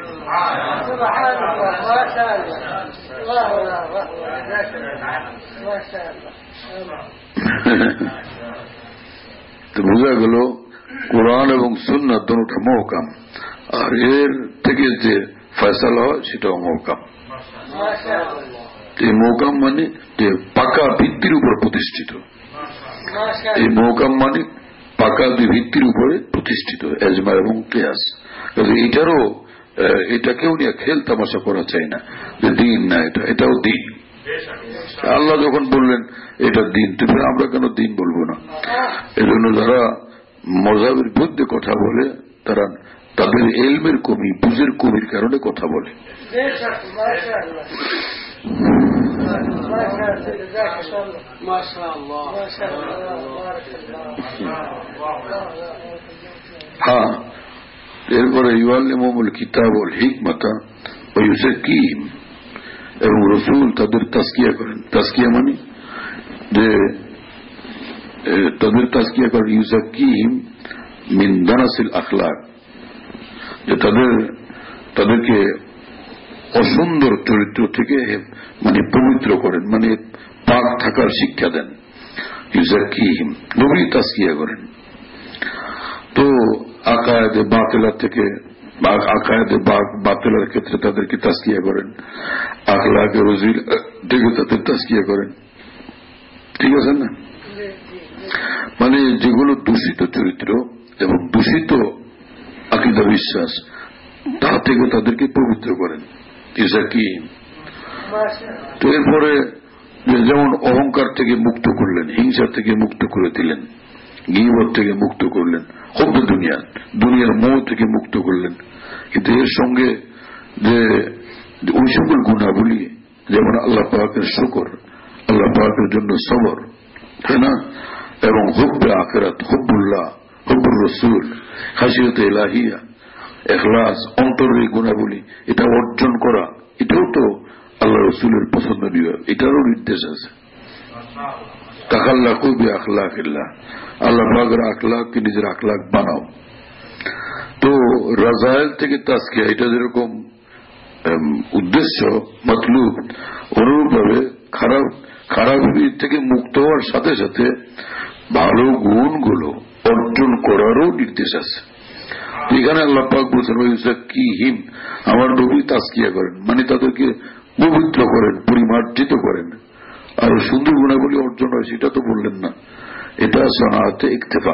তো বোঝা গেল কোরআন এবং সুন্নাত দুটোটা মুহকাম, আর এর থেকে যে ফয়সালা হয় সেটাও মুহকাম। এই মুহকাম মানে যে পাকা ভিত্তির উপর প্রতিষ্ঠিত, এই মুহকাম মানে পাকা দুই ভিত্তির উপরে প্রতিষ্ঠিত, ইজমা এবং কিয়াস। এটারও এটাকেও নিয়ে খেল তামাশা করা চাই না যে দিন না, এটা এটাও দিন। আল্লাহ যখন বললেন এটা দিন, তুমি আমরা কেন দিন বলবো না? এজন্য যারা মযহাবের বিরুদ্ধে কথা বলে তারা তাদের ইলমের কমি, বুঝের কমির কারণে কথা বলে। হ্যাঁ, এরপরে ইউআল্লিমুহুমুল কিতাব ওয়াল হিকমাতা ওয়া ইউযাক্কিহিম, এবং রাসূল তাদের তাজকিয়া করেন। তাজকিয়া মানে যে তাদের তাজকিয়া করেন, ইউযাক্কিহিম মিন দানাসিল আখলাক, যে তাদের তাদেরকে অসুন্দর চরিত্র থেকে মানে পবিত্র করেন, মানে পাক থাকার শিক্ষা দেন। ইউযাক্কিহিম নবী তাজকিয়া করেন। তো আকায়েদে বাতিলা থেকে, আকায়েদে বাতিলার ক্ষেত্রে তাদেরকে তাজকিয়া করেন, আখলাকে ডেকে তাদের তাজকিয়া করেন, ঠিক আছে না? মানে যেগুলো দূষিত চরিত্র এবং দূষিত আকীদা বিশ্বাস, তা থেকে তাদেরকে পবিত্র করেন। ইসা কি তো এরপরে যেমন অহংকার থেকে মুক্ত করলেন, হিংসা থেকে মুক্ত করে দিলেন, গীবত থেকে মুক্ত করলেন, হব্ব দুনিয়া দুনিয়ার মোহ থেকে মুক্ত করলেন। কিন্তু এর সঙ্গে যে ওই সকল গুণাবলী, যেমন আল্লাহ পাকের শুকর, আল্লাহ পাকের জন্য সবর, তাই না, এবং হুব্বে আখিরাত, হুব্বুল্লাহ, হুব্বুর রসুল, খাশিয়াত ইলাহিয়া, ইখলাস, অন্তরের গুণাবলী, এটা অর্জন করা, এটাও তো আল্লাহ রসুলের পছন্দনীয়, এটারও নির্দেশ আছে। তাকাল্লাকু বিআখলাকিল্লাহ, আল্লাহ পাকের আখলাককে নিজের আখলাক বানাও। তো রাজায়েল থেকে তাজকিয়া, এটা যেরকম উদ্দেশ্য মতলুব, অনুরূপভাবে খারাপ খারাপ থেকে মুক্ত হওয়ার সাথে সাথে ভালো গুণগুলো অর্জন করারও নির্দেশ আছে। এখানে আল্লাহ পাক বলছেন কি হিম, আমার নবী তাজকিয়া করেন, মানে তাদেরকে পবিত্র করেন, পরিমার্জিত করেন, আর সুন্দর গুণাবলী অর্জন হয় সেটা তো বললেন না। এটা সানাতে ইক্তেফা,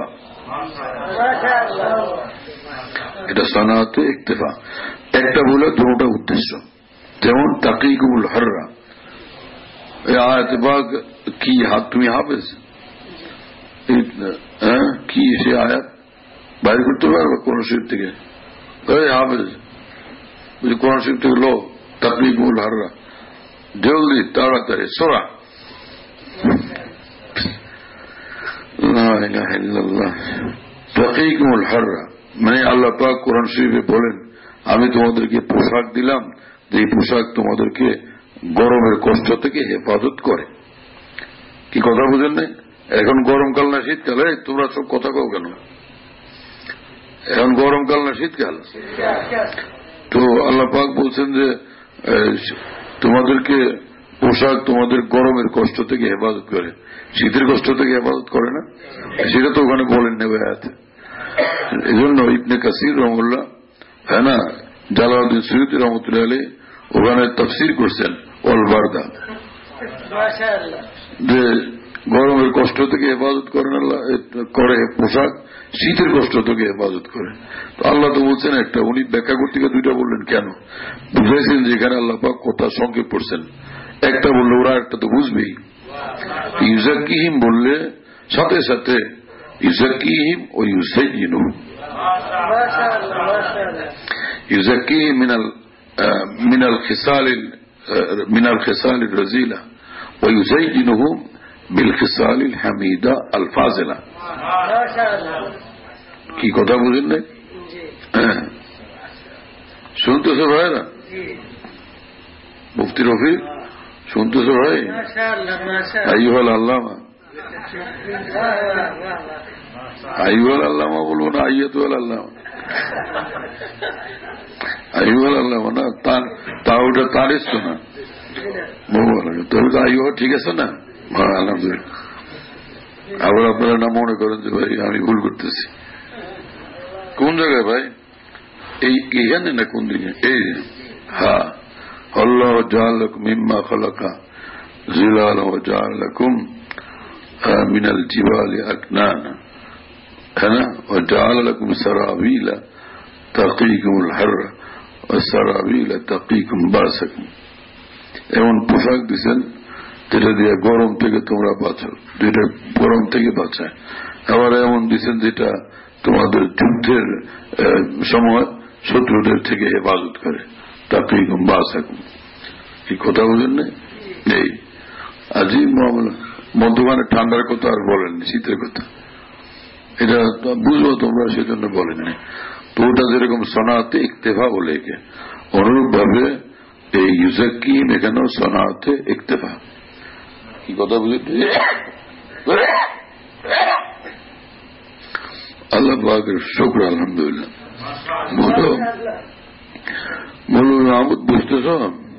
এটা সানাতে ইক্তেফা, একটা বলে দুটা উদ্দেশ্য। যেমন তাকিকুল হাররা, এই আয়াত পাক কি হাত তুমি হাফেজ কি সে আয়াত বাইর করতে পারবে কোরআন শরীফ থেকে? হাফেজ কোরআন শরীফ থেকে লো, তাকিকুল হাররা, জলদি তাড়াতাড়ি সোরা। তাকিকুল হাররা মানে আল্লাহ পাক কোরআন শরীফে বলেন, আমি তোমাদেরকে পোশাক দিলাম, যে পোশাক তোমাদেরকে গরমের কষ্ট থেকে হেফাজত করে। কি কথা বুঝেন নাই? এখন গরমকাল না শীতকাল? তোমরা সব কথা কও কেন? এখন গরমকাল না শীতকাল? তো আল্লাহ পাক বলছেন যে তোমাদেরকে পোশাক তোমাদের গরমের কষ্ট থেকে হেফাজত করে, শীতের কষ্ট থেকে হেফাজত করে না, সেটা তো ওখানে বলেন নেবে আছে। এই জন্য ইবনে কাসির রহমুল্লাহ, হ্যাঁ না, জালালউদ্দিন সুয়ুতী রহমতুল্লাহ আলাইহি ওখানে তাফসীর করছেন অল বারদা, যে গরমের কষ্ট থেকে হেফাজত করেন আল্লাহ, করে পোশাক, শীতের কষ্ট থেকে হেফাজত করে। তো আল্লাহ তো বলছেন একটা, উনি ব্যাখ্যা করতে গিয়ে দুইটা বললেন কেন? বুঝাইছেন যে এখানে আল্লাহ পাক কথা সংক্ষেপ করছেন, একটা বললে ওরা একটা তো বুঝবেই। ইউজাক্কিহিম বললে সাথে সাথে ইউজাক্কিহিম ও ইউসাইয়িনুহুম, ইউজাক্কিহিম মিনাল মিনাল খিসালিল মিনাল খিসালির রাজিলা ওয়া ইউসাইয়িনুহুম বিল খিসালিল হামিদা আল ফাজিলা। কি কথা বুঝেন নাই? শুনতেছো ভাইরা? মুফতি রফিক শুনতেছো ভাই? আইয়ুহাল আল্লামা, আইয়ুহাল আল্লামা বলবো না আইয়াতুল আল্লামা, আইয়ুহাল আল্লামা না, তা ওটা তার ইচ্ছা না, তবে তো আইয়ুহা ঠিক আছে না? আলহামদুলিল্লাহ। আবার আপনারা না মনে করেন যে ভাই আমি ভুল করতেছি। কোন জায়গায় ভাই? এই এখানে না কোন দিকে? এই হ্যাঁ, আল্লাহ জাআল লাকুম মিম্মা খালাকা জিলালা ওয়া জাআল লাকুম মিনাল জিবালি আকনানা, হ্যাঁ না, ওয়া জাআল লাকুম সারাবিলা তাকিকুমুল হাররা ওয়া সারাবিলা তাকিকুম বাসাকুম। এমন পোশাক দিচ্ছেন যেটা দিয়ে গরম থেকে তোমরা বাঁচো, যেটা গরম থেকে বাঁচায়। আবার এমন দিচ্ছেন যেটা তোমাদের যুদ্ধের সময় শত্রুদের থেকে হেফাজত করে, তাকিকুম বাসাকুম। এই কথা বুঝেন না? এই আজিব মামলা। মধ্যখানে ঠান্ডার কথা আর বলেননি, শীতের কথা, এটা বুঝবো তোমরা, সেজন্য বলেননি। তো ওটা যেরকম সনাতে ইক্তেফা বলে একে, অনুরূপ ভাবে এই ইউজাক্কিম এখানেও সনাতে ইক্তেফা। কি কথা বুঝেছি? আল্লাহ পাকের শুকর, আলহামদুলিল্লাহ। বলো বলো মাহমুদ, বুঝতেছ?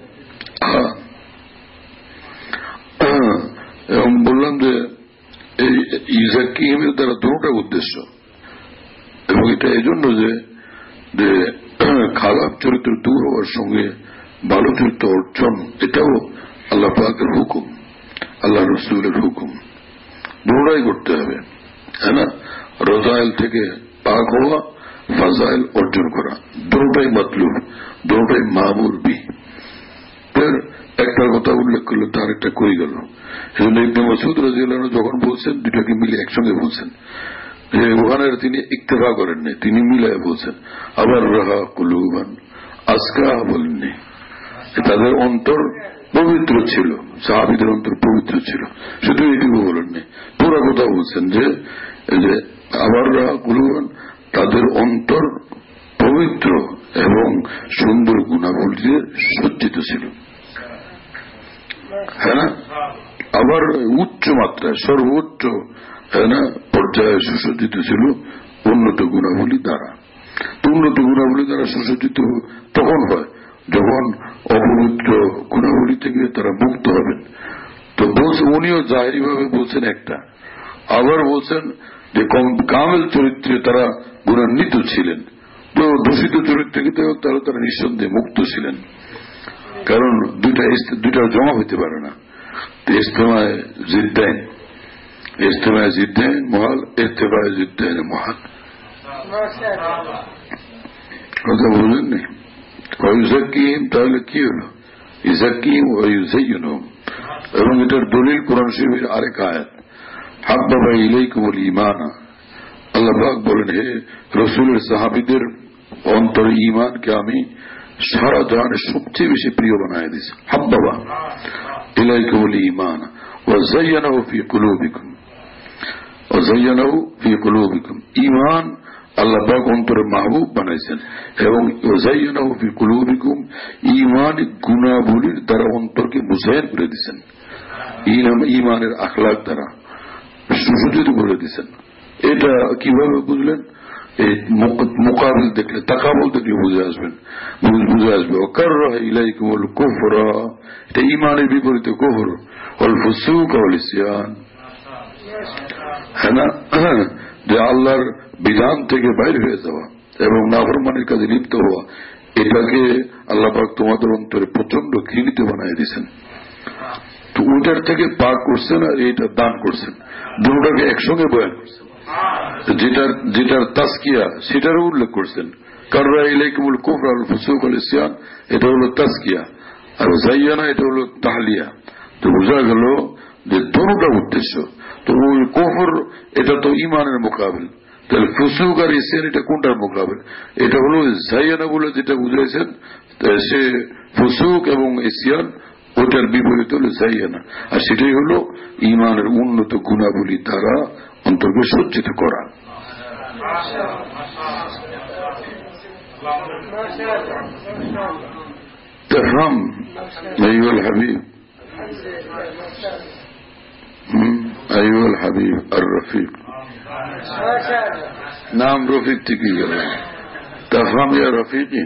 এবং বললাম যে এই ইউজাক্কিমের দ্বারা দুটা উদ্দেশ্য, এবং এটা এই জন্য যে খারাপ চরিত্র দূর হওয়ার সঙ্গে ভালো চরিত্র অর্জন, এটাও আল্লাহ পাকের হুকুম, আল্লাহ রসুলের হুকুম দুটোই করতে হবে, হ্যাঁ না? রজাইল থেকে পাক হওয়া, ফাজাইল অর্জন করা, দুটোই মতলুব, দুটোই মামুর বি। ফের একটা কথা উল্লেখ করলো, তার একটা কই গেল। সেজন্য ইবনে মাসউদ রাদিয়াল্লাহু আনহু যখন বলছেন, দুটাকে মিলে একসঙ্গে বলছেন, যে ওখানে তিনি ইক্তেফা করেননি, তিনি মিলায় বলছেন। আবার রাহা কুলুবান, আজকা বলেননি, তাদের অন্তর পবিত্র ছিল, সাহাবীদের অন্তর পবিত্র ছিল, শুধু এটুকু বলেননি, পুরো কথা বলছেন যে আবার রাহা কুলুবান, তাদের অন্তর পবিত্র এবং সুন্দর গুণাবলী দিয়ে সজ্জিত ছিল, হ্যাঁ না? আবার উচ্চ মাত্রায়, সর্বোচ্চ, হ্যাঁ না, পর্যায়ে সুসজ্জিত ছিল উন্নত গুণাবলী দ্বারা। উন্নত গুণাবলী দ্বারা সুসজ্জিত তখন হয় যখন অপবিত্র গুণাবলী থেকে তারা মুক্ত হবেন। তো বলছে, উনিও জাহেরি ভাবে বলছেন একটা, আবার বলছেন যে কামেল চরিত্রে তারা গুণান্বিত ছিলেন, তো দূষিত চরিত্র থেকে তারা তারা নিঃসন্দেহে মুক্ত ছিলেন। কারণ দুইটা দুইটা জমা হইতে পারে না। ইস্তেমায় জিদ্দাইন, ইস্তেমায় জিদ্দাইন মহাল, ইস্তেফায় জিদ্দাইন মহাল। কথা বুঝলেন নি? ইউজাক্কিহিম, তাহলে কি হলো? ইউজাক্কিহিম ওয়া ইউযায়্যিনুহুম। এবং এটার দলিল কোরআন শরীফের আরেক আয়াত, হাব্বাবা ইলাইকুমুল ঈমান। আল্লাহ পাক বলেন, হে রাসূলের সাহাবীদের অন্তরে ঈমানকে আমি সারা জাহানের সবচেয়ে বেশি প্রিয় বানায় দিয়েছি। হাব্বাবা ইলাইকুমুল ঈমান ওয়া যায়্যানাহু ফি কুলুবিকুম, ওয়া যায়্যানাহু ফি কুলুবিকুম। ঈমান আল্লাহ পাক অন্তরে মাহবুব বানাইছেন, এবং ওয়া যায়্যানাহু ফি কুলুবিকুম, ঈমানি গুণাবলীর দ্বারা অন্তরকে মুজায়্যান করে দিয়েছেন, ঈমানের আখলাক দ্বারা সুসজ্জিত করে দিয়েছেন। এটা কিভাবে বুঝলেন? এই মোকাবিল দেখলে, তাকাবুল দেখলে বুঝে আসবেন, বুঝে আসবে। ওয়াকাররাহ ইলাইকুমুল কুফরা, এটা ঈমানের বিপরীতে কুফর, ওয়াল ফুসুক ওয়াল ইসয়ান, হ্যাঁ না? যে আল্লাহর বিধান থেকে বাইরে হয়ে যাওয়া এবং নাফরমানির কাজে লিপ্ত হওয়া, এটাকে আল্লাহ পাক তোমাদের অন্তরে প্রচন্ড ঘৃণিত বানিয়ে দিয়েছেন। তো ওইটার থেকে পাক করছেন আর এটা দান করছেন, দুটাকে একসঙ্গে বয়ান করছেন। যেটার যেটার তাসকিয়া সেটারও উল্লেখ করছেন। কাররা ইলাইকুমুল কুফর ওয়াল ফুসুক ওয়াল ইসয়ান, এটা হলো তাসকিয়া, আর যায়্যানা এটা হলো তাহলিয়া। তো বোঝা গেল যে দুটোটা উদ্দেশ্য। তো ওই কুফর এটা তো ঈমানের মোকাবিল, তাহলে ফুসুক আর ইসয়ান এটা কোনটার মোকাবিল? এটা হলো যায়্যানা বলে যেটা বুঝাইছেন, সে ফুসুক এবং ইসয়ান, ওটার বিপরীত হলো যায়্যানা, আর সেটাই হলো ঈমানের উন্নত গুণাবলী দ্বারা অন্তর্কে সজ্জিত করা। তফহাম আইয়ুহাল হাবিব, আইয়ুহাল হাবিব আর রফিক, নাম রফিক ঠিকই গেল। তফহাম ইয়া রফিকি।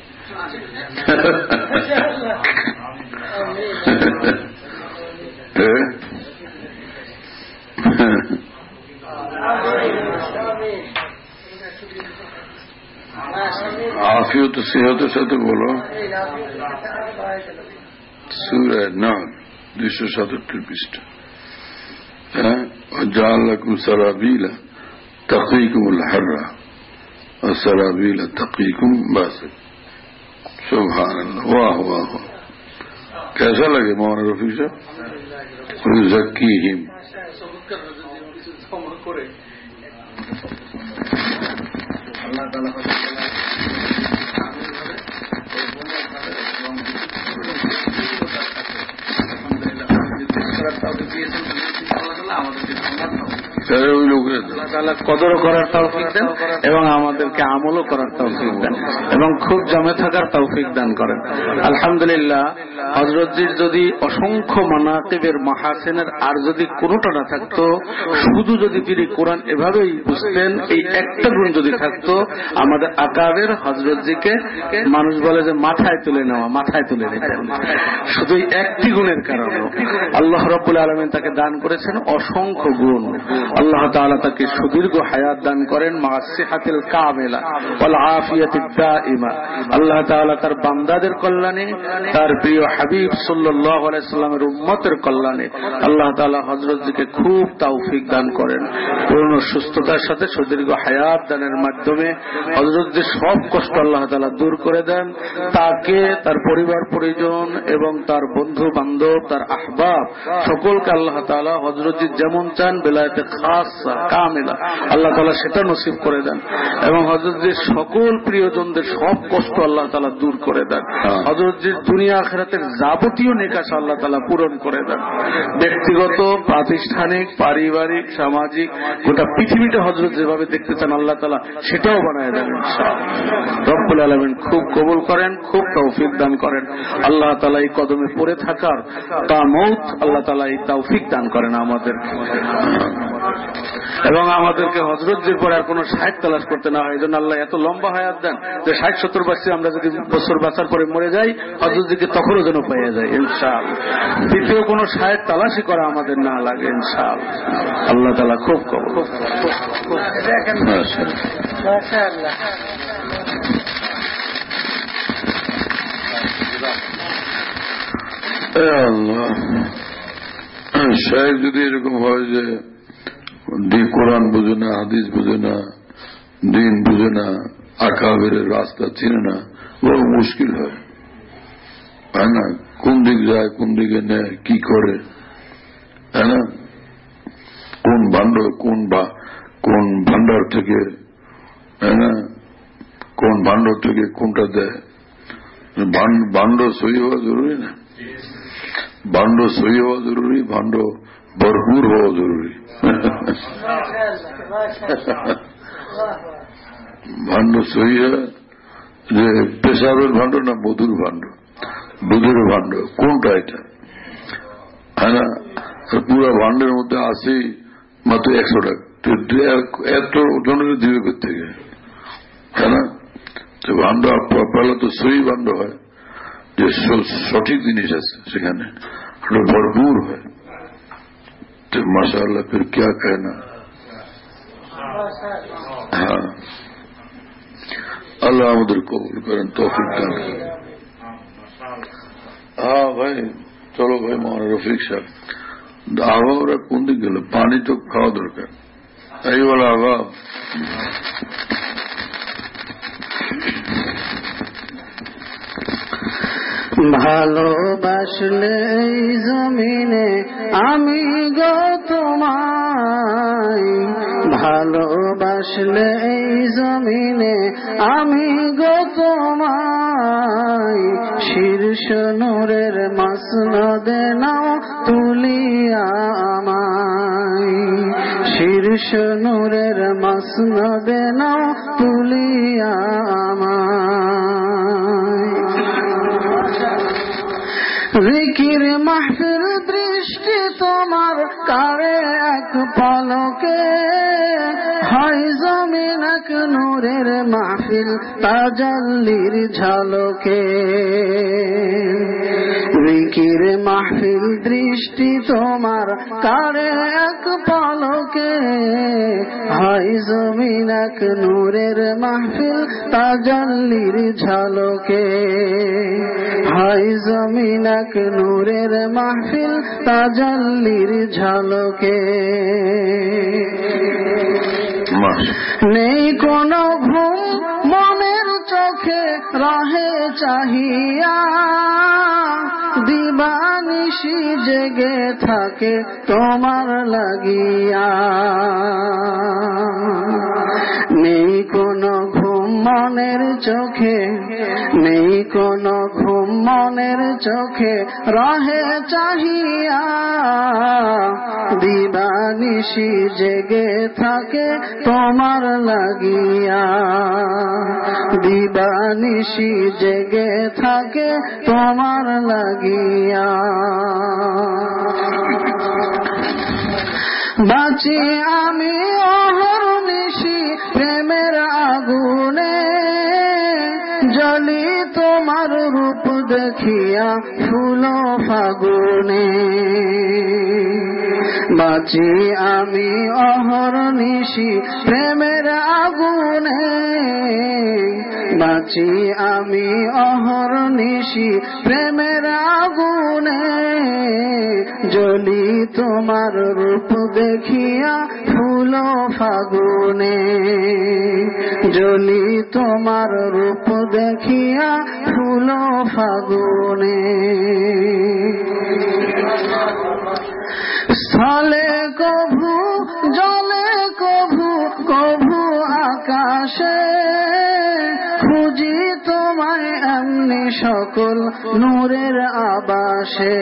आफियत सेहत साथ बोलो। सूरह नाल दो सौ सतहत्तर पृष्ठ। जालकुम सराबीला तकीकुमुल हर्रा और सराबीला तकीकुम बासित। सुभान अल्लाह, वाह वाह। कैसा लगे मौलाना रफीक साहब? ज़कीहिम, अल्लाह ताला কদর করার তৌফিক দেন এবং আমাদেরকে আমলও করার তৌফিক দেন এবং খুব জমে থাকার তৌফিক দান করেন। আলহামদুলিল্লাহ, হযরতজির যদি অসংখ্য মানাকিবের মাহাসিনের আর যদি কোনোটা না থাকতো, শুধু যদি তিনি কোরআন এভাবেই বুঝতেন, এই একটা গুণ যদি থাকতো, আমাদের আকাবের হযরতজিকে মানুষ বলে যে মাথায় তুলে নেওয়া, মাথায় তুলে নিতেন। শুধু এই একটি গুণের কারণে আল্লাহ রাব্বুল আলামিন তাকে দান করেছেন অসংখ্য গুণ। আল্লাহ তাআলা তাকে সুদীর্ঘ হায়াত দান করেন, মা'আস সিহাতিল কামিলা ওয়াল আফিয়াতিদ দাইমা। আল্লাহ তাআলা তার বান্দাদের কল্যাণে, তার প্রিয় হাবিব সাল্লাল্লাহু আলাইহি সাল্লামের উম্মতের কল্যাণে আল্লাহ তাআলা হযরতজিকে খুব তৌফিক দান করেন। পূর্ণ সুস্থতার সাথে সুদীর্ঘ হায়াত দানের মাধ্যমে হযরতজির সব কষ্ট আল্লাহ তাআলা দূর করে দেন। তাকে, তার পরিবার পরিজন এবং তার বন্ধু বান্ধব, তার আহবাব সকলকে আল্লাহ তাআলা হযরতজি যেমন চান বেলায়েতে খাসা কামিলা আল্লাহ তাআলা সেটা নসিব করে দেন এবং হযরতজির সকল প্রিয়জনদের সব কষ্ট আল্লাহ তাআলা দূর করে দেন। হযরতজির দুনিয়া আখিরাতের যাবতীয় নিকাশ আল্লাহ তাআলা পূরণ করে দেন। ব্যক্তিগত, প্রাতিষ্ঠানিক, পারিবারিক, সামাজিক গোটা পৃথিবীটা হযরত যেভাবে দেখতে চান আল্লাহ তাআলা সেটাও বানায় দেন ইনশাআল্লাহ। রব্বুল আলামিন খুব কবুল করেন, খুব তৌফিক দান করেন। আল্লাহ তাআলা এই কদমে পড়ে থাকার তা মৌত আল্লাহ তাআলা এই তৌফিক দান করেন আমাদেরকে এবং আমাদেরকে হযরতজির পরে আর কোনো ষাট তালাশ করতে না হয়। এই জন্য আল্লাহ এত লম্বা হায়াত দেন যে ষাট সত্তর বছর আমরা যদি বছর বাঁচার পরে মরে যাই হযরতজিকে তখনও যেন পেয়ে যায় ইনশাআল্লাহ। দ্বিতীয় কোনো ষাট তালাশি করা আমাদের না লাগে ইনশাআল্লাহ। আল্লাহ তাআলা খুব কবুল মাশাআল্লাহ। শায়েখ যদি এরকম হয় যে কোরআন বুঝে না, হাদিস বুঝে না, দিন বুঝে না, আকাবের রাস্তা চিনে না, বড় মুশকিল হয়, তাই না? কোন দিক যায়, কোন দিকে নেয়, কি করে, তাই না? কোন ভাণ্ড কোন কোন ভান্ডার থেকে, তাই না? কোন ভাণ্ড থেকে কোনটা দেয়। ভাণ্ড সহি হওয়া জরুরি না, ভাণ্ড সহি হওয়া জরুরি, ভাণ্ড ভরপুর হওয়া জরুরি। ভাণ্ড সহি হয় যে পেশাবের ভাণ্ড না মধুর ভাণ্ড, দুধের ভাণ্ড কোনটা এটা, হ্যাঁ না? পুরা ভাণ্ডের মধ্যে আসি মাত্র একশো টাকা, এত জনের দিবে থেকে, হ্যাঁ না? ভাণ্ড পেলে তো সহি ভাণ্ড হয় যে সঠিক জিনিস আছে সেখানে, ভরপুর হয়। तो माशाअल्लाह फिर क्या कहना। हाँ, अल्लाह আমাদের কবুল করেন, তৌফিক দান করেন। হ্যাঁ ভাই, চলো ভাই মৌলানা রফিক সাহেব, আবহাওয়া কোন দিকে গেল? পানি তো খাওয়া দরকার। এই বলা আবহাওয়া ভালোবাসলে জমিনে আমি গো তোমায়, ভালোবাসলে জমিনে আমি গো তোমায়, শীর্ষ নূরের মাসনদে নাও তুলিয়া আমায়, শীর্ষ নূরের মাসনদে নাও তুলিয়া আমায়। জিকির মাহফিল দৃষ্টি তোমার কারে এক পলকে, হয় জমিন এক নূরের মাহফিল তাজাল্লির ঝলকে। জিকির মাহফিল দৃষ্টি তোমার কারে এক পলকে, হয় জমিন এক নূরের মাহফিল তাজাল্লির ঝলকে, হয় জমিন এক নূরের মাহফিল তাজাল্লির ঝলকে। নেই কোনো ঘুম মনের চোখে রাহে চাহিয়া, দিবানিশি জেগে থাকে তোমার লাগিয়া। নেই কোনো ঘুম মনের চোখে, নেই কোনো ঘুম মনের চোখে রাহে চাহিয়া, দিবানিশি জেগে থাকে তোমার লাগিয়া, দিবানিশি জেগে থাকে তোমার লাগিয়া। বাঁচি আমি অহর্নিশি প্রেমের আগুনে, জলি তোমার রূপ দেখিয়া ফুল ফাগুনে। বাঁচি আমি অহর্নিশি প্রেমের আগুনে, বাঁচি আমি অহর্নিশি প্রেমের আগুনে, জ্বলি তোমার রূপ দেখিয়া ফুল ফাগুনে, জ্বলি তোমার রূপ দেখিয়া ফুল ফাগুনে। স্থলে কভু জলে কভু কভু আকাশে, খুঁজি তোমায় এমনি সকল নূরের আবাসে।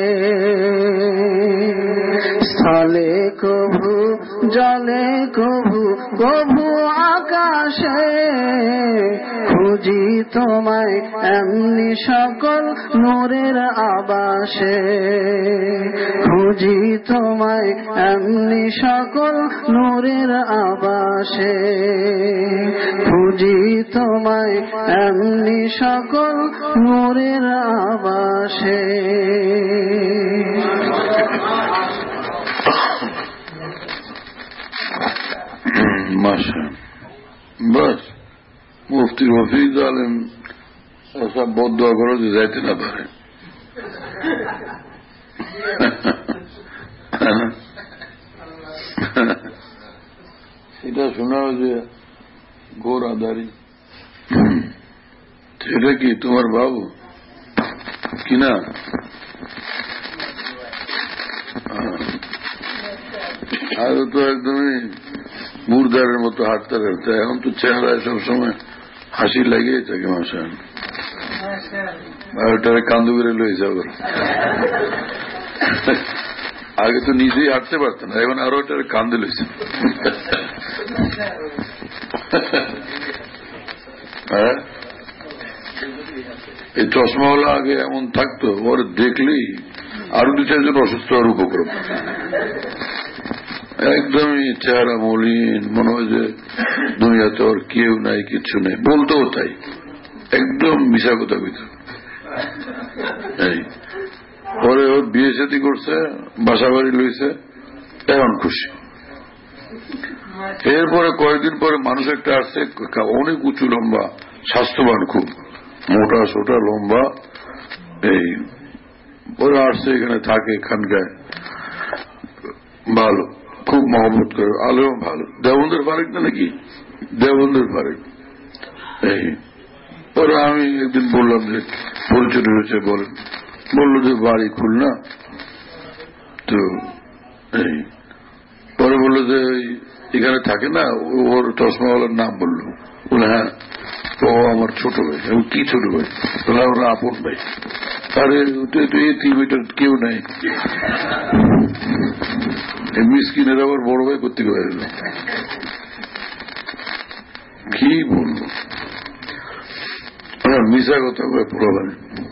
স্থলে কভু জলে কভু কভু আকাশে, খুঁজি তোমায় এমনি সকল নূরের আবাসে, খুঁজি তোমায় এমনি সকল নূরের আবাসে, খুঁজি তোমায় এমনি সকল নূরের আবাসে। माशा बस मुफ्ती हफीज आलम ऐसा बहुत दुआ करो जो जाते ना पारे। এটা শোনা যে গোরাদারি, সেটা কি তোমার বাবু কিনা? আগে তো একদমই মুরদারের মতো হাঁটতে হাঁটতে, এখন তো চেহারায় সবসময় হাসি লাগিয়ে থাকে। মাসা আর ওটারে কান্দু করে লয়ে যাও। আগে তো নিজেই হাঁটতে পারত না, এখন আরো ওটারে কান্দে লইছে। হ্যাঁ, এই চশমাওয়ালা আগে এমন থাকতো, ওর দেখলেই আরো দু চারজন অসুস্থ আর উপক্রম। একদমই চেহারা মলিন, মনে হয় যে দুনিয়াতে ওর কেউ নাই, কিছু নেই। বলতেও তাই, একদম মিশা কথা কইত। পরে ওর বিয়ে শাদী করছে, বাসা বাড়ি লইছে, এখন খুশি। এরপরে কয়েকদিন পরে মানুষ একটা আসছে, অনেক উঁচু লম্বা, স্বাস্থ্যবান, খুব মোটা সোটা লম্বা। এই পরে আসছে, এখানে থাকে, এখানকায় ভালো, খুব মহব্বত করে, আলেও ভালো। দেবন্দের ফারেক না নাকি? দেবন্দের ফারেক। এই পরে আমি একদিন বললাম যে পরিচয় রয়েছে, বলেন। বললো যে বাড়ি খুলনা। তো এই পরে বললো যে এখানে থাকে না, ওর চশমাওয়ালার নাম বললো। বলে হ্যাঁ, ও আমার ছোট ভাই। এবং কি ছোট ভাই? বলে ওরা আপন ভাই। আরে এই তিন মিটার কেউ নাই, মিসকিনের আবার বড় ভাই করতে পারে না। কি বলবো, মিশা কথা কয় পুরো ভাই।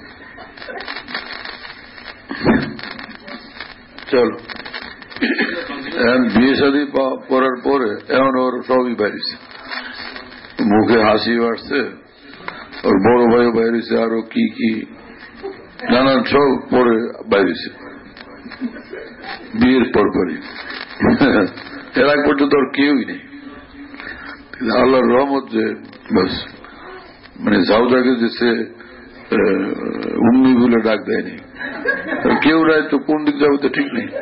চলো, এখন বিয়ে শাদী করার পরে এখন ওর সবই বাইরেছে, মুখে হাসি বাড়ছে, ওর বড় ভাইও বাইরেছে, আরো কি কি নানান সব পরে বাইরেছে বিয়ের পরপরই। এর আগ পর্যন্ত ওর কেউই নেই। আল্লাহর রহমত যে বাস, মানে জাউদাকে যে সে উম্মি বলে ডাক দেয়নি, কেউ নাই, তো কোন দিক যাবে তো ঠিক নেই।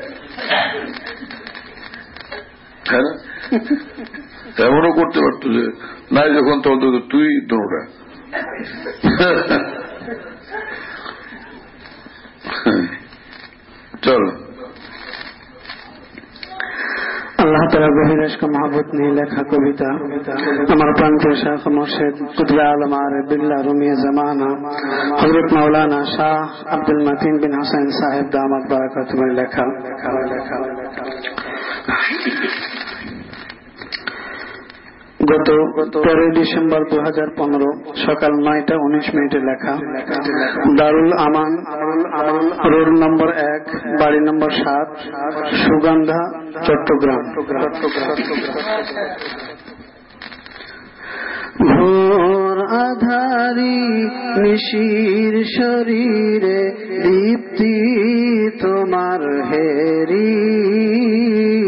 হ্যাঁ, এমনও করতে পারতো যে নাই যখন তখন তো তুই দোনোটা। চলো, আল্লাহ তাআলা গভীর মহব্বত নিয়ে লেখা কবিতা আমার প্রান্তীয় শাহ মুর্শিদ কুতুবে আলম আরিফ বিল্লাহ রুমিয়ে জামানা হযরত মাওলানা শাহ আব্দুল মতিন বিন হাসান সাহেব দামাত বারাকাতুহুর লেখা। গত তেরোই ডিসেম্বর দু হাজার পনেরো সকাল নয়টা উনিশ মিনিটে লেখা। দারুল আমান, রোড নম্বর এক, বাড়ি নম্বর সাত, সুগন্ধা, চট্টগ্রাম। ভোর আধারি নিশির শরীরে দীপ্তি তোমার হেরি,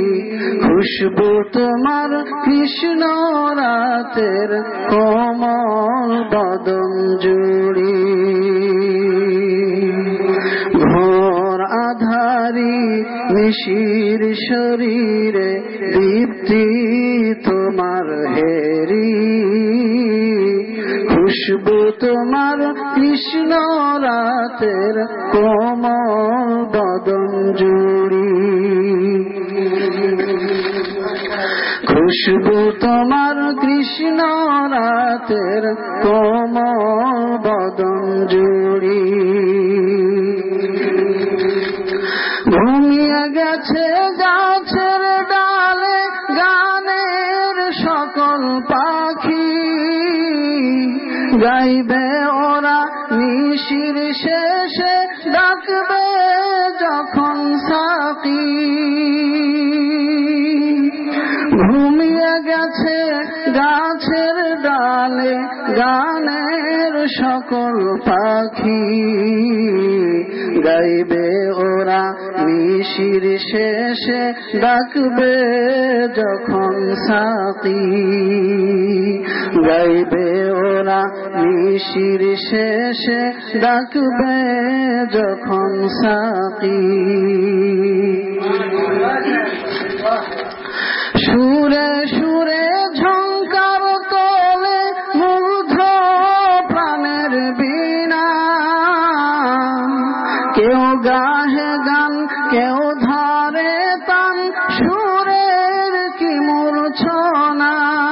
খুশবু তোমার কৃষ্ণ রাতের কোমল বদন জুড়ি ঘোর আধারি নিশির শরীরে দীপ্তি তোমার হেরি খুশবু তোমার কৃষ্ণ রাতের কোমল বদন জুড়ি খুশবু তোমার কৃষ্ণ রাতের কোমল বদন জুড়ি ঘুমিয়ে গেছে গাছের ডালে গানের সকল পাখি গাইবে ওরা নিশির শেষে ডাকবে যখন সাকি ঘুমিয়ে গেছে গাছের ডালে গানের সকল পাখি গাইবে ওরা নিশির শেষে ডাকবে যখন সাকি গাইবে ওরা নিশির শেষে ডাকবে যখন সাকি সুরে সুরে ঝংকার তোলে মুগ্ধ প্রাণের বীণা কেউ গাহে গান কেউ ধরে তান সুরের কি মূর্ছনা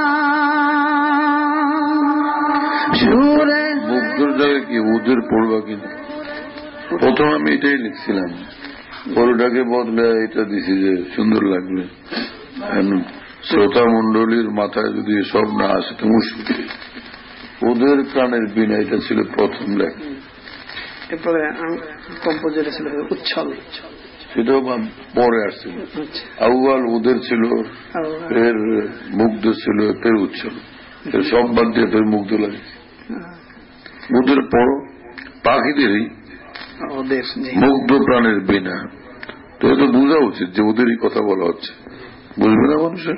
সুরে মুগ্ধর জায়গায় কি উদের পড়বা কিনা প্রথম আমি এটাই লিখছিলাম পরোটাকে বদলে এটা দিছি যে সুন্দর লাগবে শ্রোতা মন্ডলীর মাথায় যদি সব না আসে তো মুশকিল ওদের প্রাণের বিনা এটা ছিল প্রথম লেখা এরপরে কম্পোজার ছিল উচ্ছল সেটাও পরে আসছিল আউয়াল ওদের ছিল ফের মুগ্ধ ছিল ফের উচ্ছল ফের সব বাদ দিয়ে ফের মুগ্ধ লাগে ওদের পড়ো পাখিদেরই ওদের মুগ্ধ প্রাণের বিনা তো এটা বোঝা উচিত যে ওদেরই কথা বলা হচ্ছে বুঝবে না মানুষের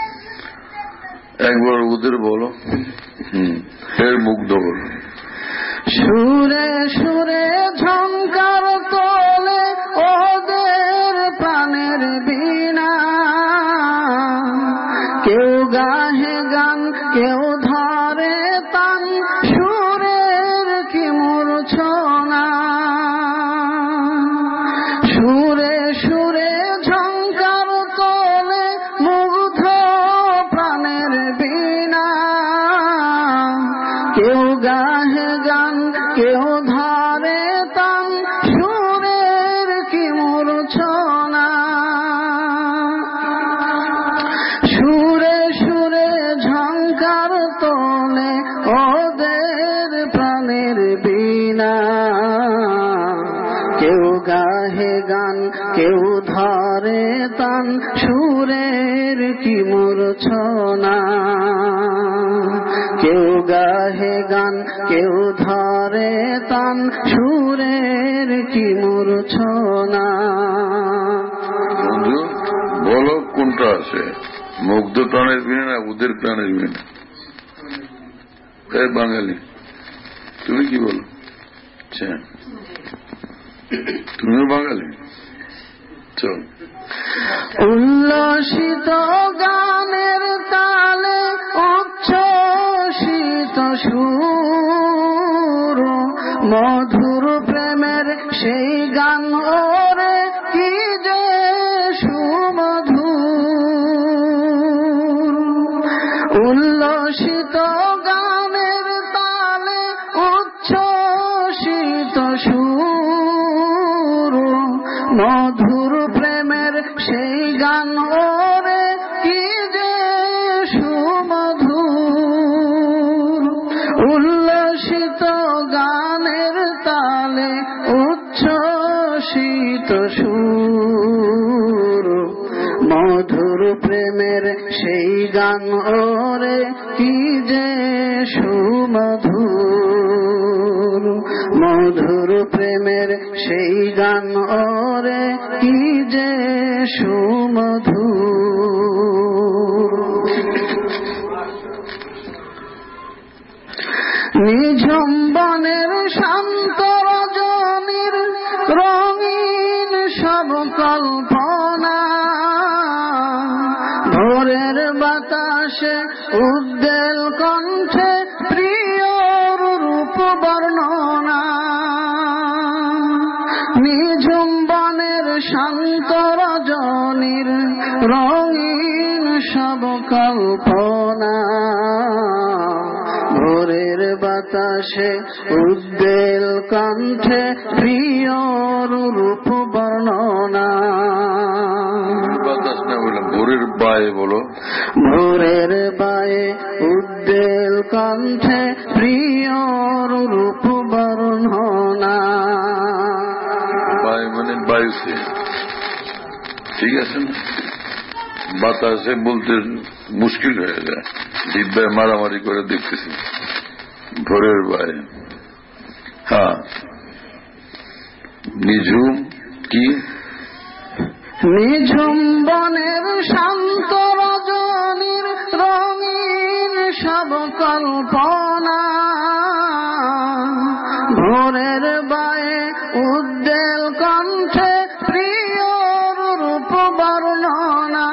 একবার ওদের বলো হম ফের মুগ্ধ বলো সুরে সুরে ঝংকার তোলে ওদের প্রাণের বীণা কেউ গাহে গান কেউ ধরে তান সুরের কি মূর্ছনা সুরে সুরে ঝংকার তোলে মুগ্ধ প্রাণের বীণা কেউ গাহে গান কেউ ধরে তান সুরের কি মূর্ছনা সুরে সুরে ঝংকার তোলে ওদের প্রাণের বীণা কেউ গাহে গান কেউ ধরে তান সুরের কি মূর্ছনা কেউ গাহে গান কেউ ধরে তান সুরের কি মূর্ছনা বন্ধু বলো কোনটা আছে মুগ্ধ প্রাণের বিনা না ওদের প্রাণের বিনা বাঙালি তুমি কি বলো আচ্ছা তুমিও বাঙালি চল উল্লসিত গানের তালে উচ্ছ্বসিত সুর মধুর প্রেমের সেই গান ওরে কি যে সুমধুর উল্লসিত গানের তালে উচ্ছ্বসিত সুর মধুর প্রেমের সেই গান ওরে কি যে সুমধুর উল্লসিত গানের তালে উচ্ছ্বসিত সুর মধুর প্রেমের সেই গান ওরে কি যে সুমধুর মধুর প্রেমের সেই গান ওরে কি যে সুমধুর নিঝুম বনের শান্ত রজনীর রঙিন সব কল্পনা, ভোরের বাতাসে উদ্বেল কণ্ঠে প্রিয়র রূপ বর্ণনা। নিঝুম বনের শান্ত রজনীর রঙিন সব কল্পনা, ভোরের বাতাসে উদ্বেল কণ্ঠে প্রিয়র রূপ বর্ণনা। বাতাস না বলে ভোরের বায়ে বলো। ভোরের বায়ে উদ্বেল কণ্ঠে প্রিয়র রূপ বর্ণনা। বায়ে মানে বায়ুতে, ঠিক আছে না? বাতাসে বলতে মুশকিল হয়ে যায়, দিব্যায় মারামারি করে দেখতেছি। ভোরের বায়ে, হ্যাঁ। নিঝুম কি? নিঝুম বনের শান্ত রজনীর রঙিন সব কল্পনা, ভোরের বায়ে উদ্বেল কণ্ঠে প্রিয়র রূপ বর্ণনা।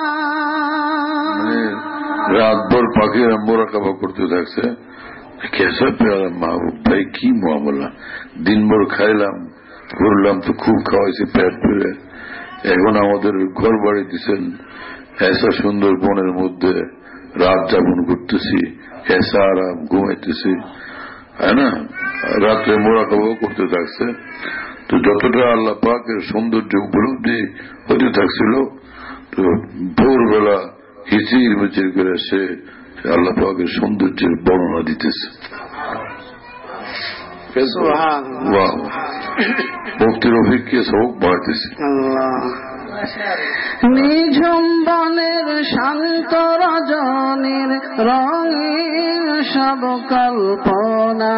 রাতভর পাখিরা মোরাকাবা করতে থাকছে, কেসা পেয়ারা মাহবুব ভাই, কি মামলা, দিনভর খাইলাম ঘুরলাম তো খুব খাওয়াইছে পেট পেরে, এখন আমাদের ঘর বাড়ি দিচ্ছেন, এসা সুন্দর বনের মধ্যে রাত যাপন করতেছি, এসা আরাম ঘুমাইতেছি, হ্যাঁ না? রাত্রে মোরাকাবাও করতে থাকছে। তো যতটা আল্লাহ পাকের সৌন্দর্য উপলব্ধি হতে থাকছিল, তো ভোরবেলা হিচির মিচির করে সে আল্লাহ পাকের সৌন্দর্যের বর্ণনা দিতেছে। মুক্তির অভিজ্ঞ সব বাড়তেছে। নিঝুম বনের শান্ত রজনীর রঙিন সব কল্পনা,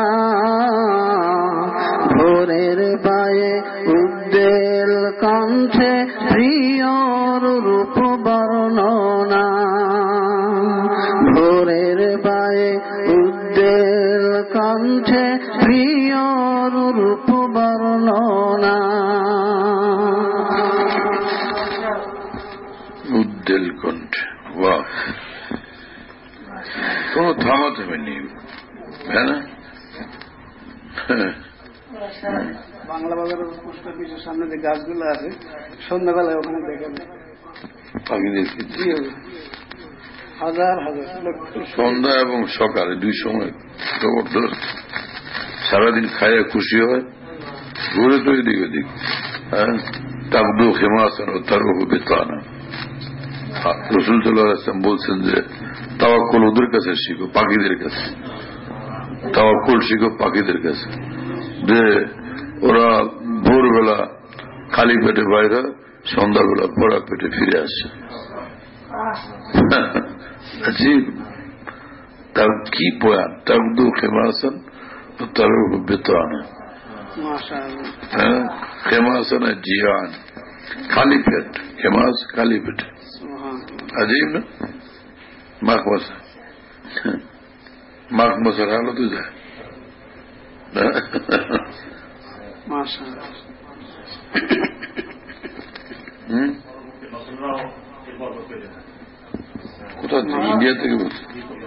ভোরের বায়ে উদ্বেল কণ্ঠে প্রিয়র রূপ বর্ণনা। ভোরের বায়ে উদ্বেল কণ্ঠে প্রিয়র রূপ বর্ণনা। উদ্বেল কণ্ঠে, বাহ, কোন থামাথামি নেই, হ্যাঁ না? বাংলা বাজারের পোস্ট অফিসের সামনে যে গাছগুলো আছে, সন্ধ্যাবেলায় ওখানে দেখেন পাখিদের হাজার হাজার, সন্ধ্যা এবং সকালে দুই সময় জবরদস্ত। সারাদিন খাইয়া খুশি হয়, ঘুরে তো এদিক ওদিক, হ্যাঁ। তাকদু খেমাসান ও তার বেতানা। রসুল সাল্লাল্লাহু আলাইহি ওয়াসাল্লাম বলছেন যে তাওয়াক্কুল ওদের কাছে শিখো, পাখিদের কাছে। তাওয়াক্কুল শিখো পাখিদের কাছে, যে ওরা ভোরবেলা খালি পেটে বাইরে, সন্ধ্যাবেলা ভরা পেটে ফিরে আসে। তার কি বয়ান, তাকদু খেমাসান ও তার বেতানা। খেমাসান জিয়ান, খালি পেট, খেমাস খালি পেটে। अजीब ना, माख मसा माख मसा हाल तो जाए। কোথা থেকে? ইন্ডিয়া থেকে বলছি।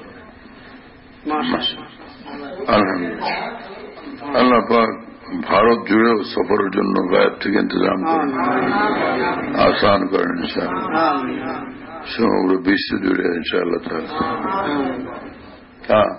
আলহামদুলিল্লাহ, আল্লাহ পাক ভারত জুড়েও সফরের জন্য গায়েব থেকে ইন্তজাম করেন, আসান করেন ইনশাআল্লাহ, সমগ্র বিশ্ব জুড়ে ইনশাআল্লাহ। হ্যাঁ,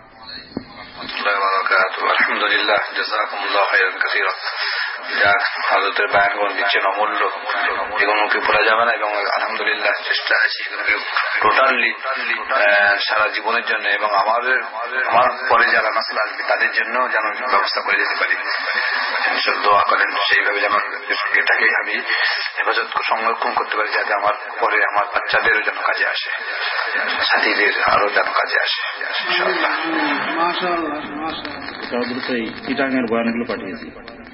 আলহামদুলিল্লাহ, জাযাকুমুল্লাহ খাইরান কাসীরা। যাক, হযরতের বয়ানগুলো দিচ্ছেন অমূল্য, এগুলোকে ভোলা যাবে না। এবং আলহামদুলিল্লাহ চেষ্টা আছে এগুলোকে টোটালি সারা জীবনের জন্য এবং আমাদের আমার পরে যারা নাসল আসবে তাদের জন্য যেন ব্যবস্থা করে যেতে পারি, দোয়া করেন সেইভাবে যেন এটাকে আমি হেফাজত সংরক্ষণ করতে পারি, যাতে আমার পরে আমার বাচ্চাদেরও যেন কাজে আসে, সাথীদের আরো যেন কাজে আসে। চিটাঙের বয়ানগুলো পাঠিয়েছি।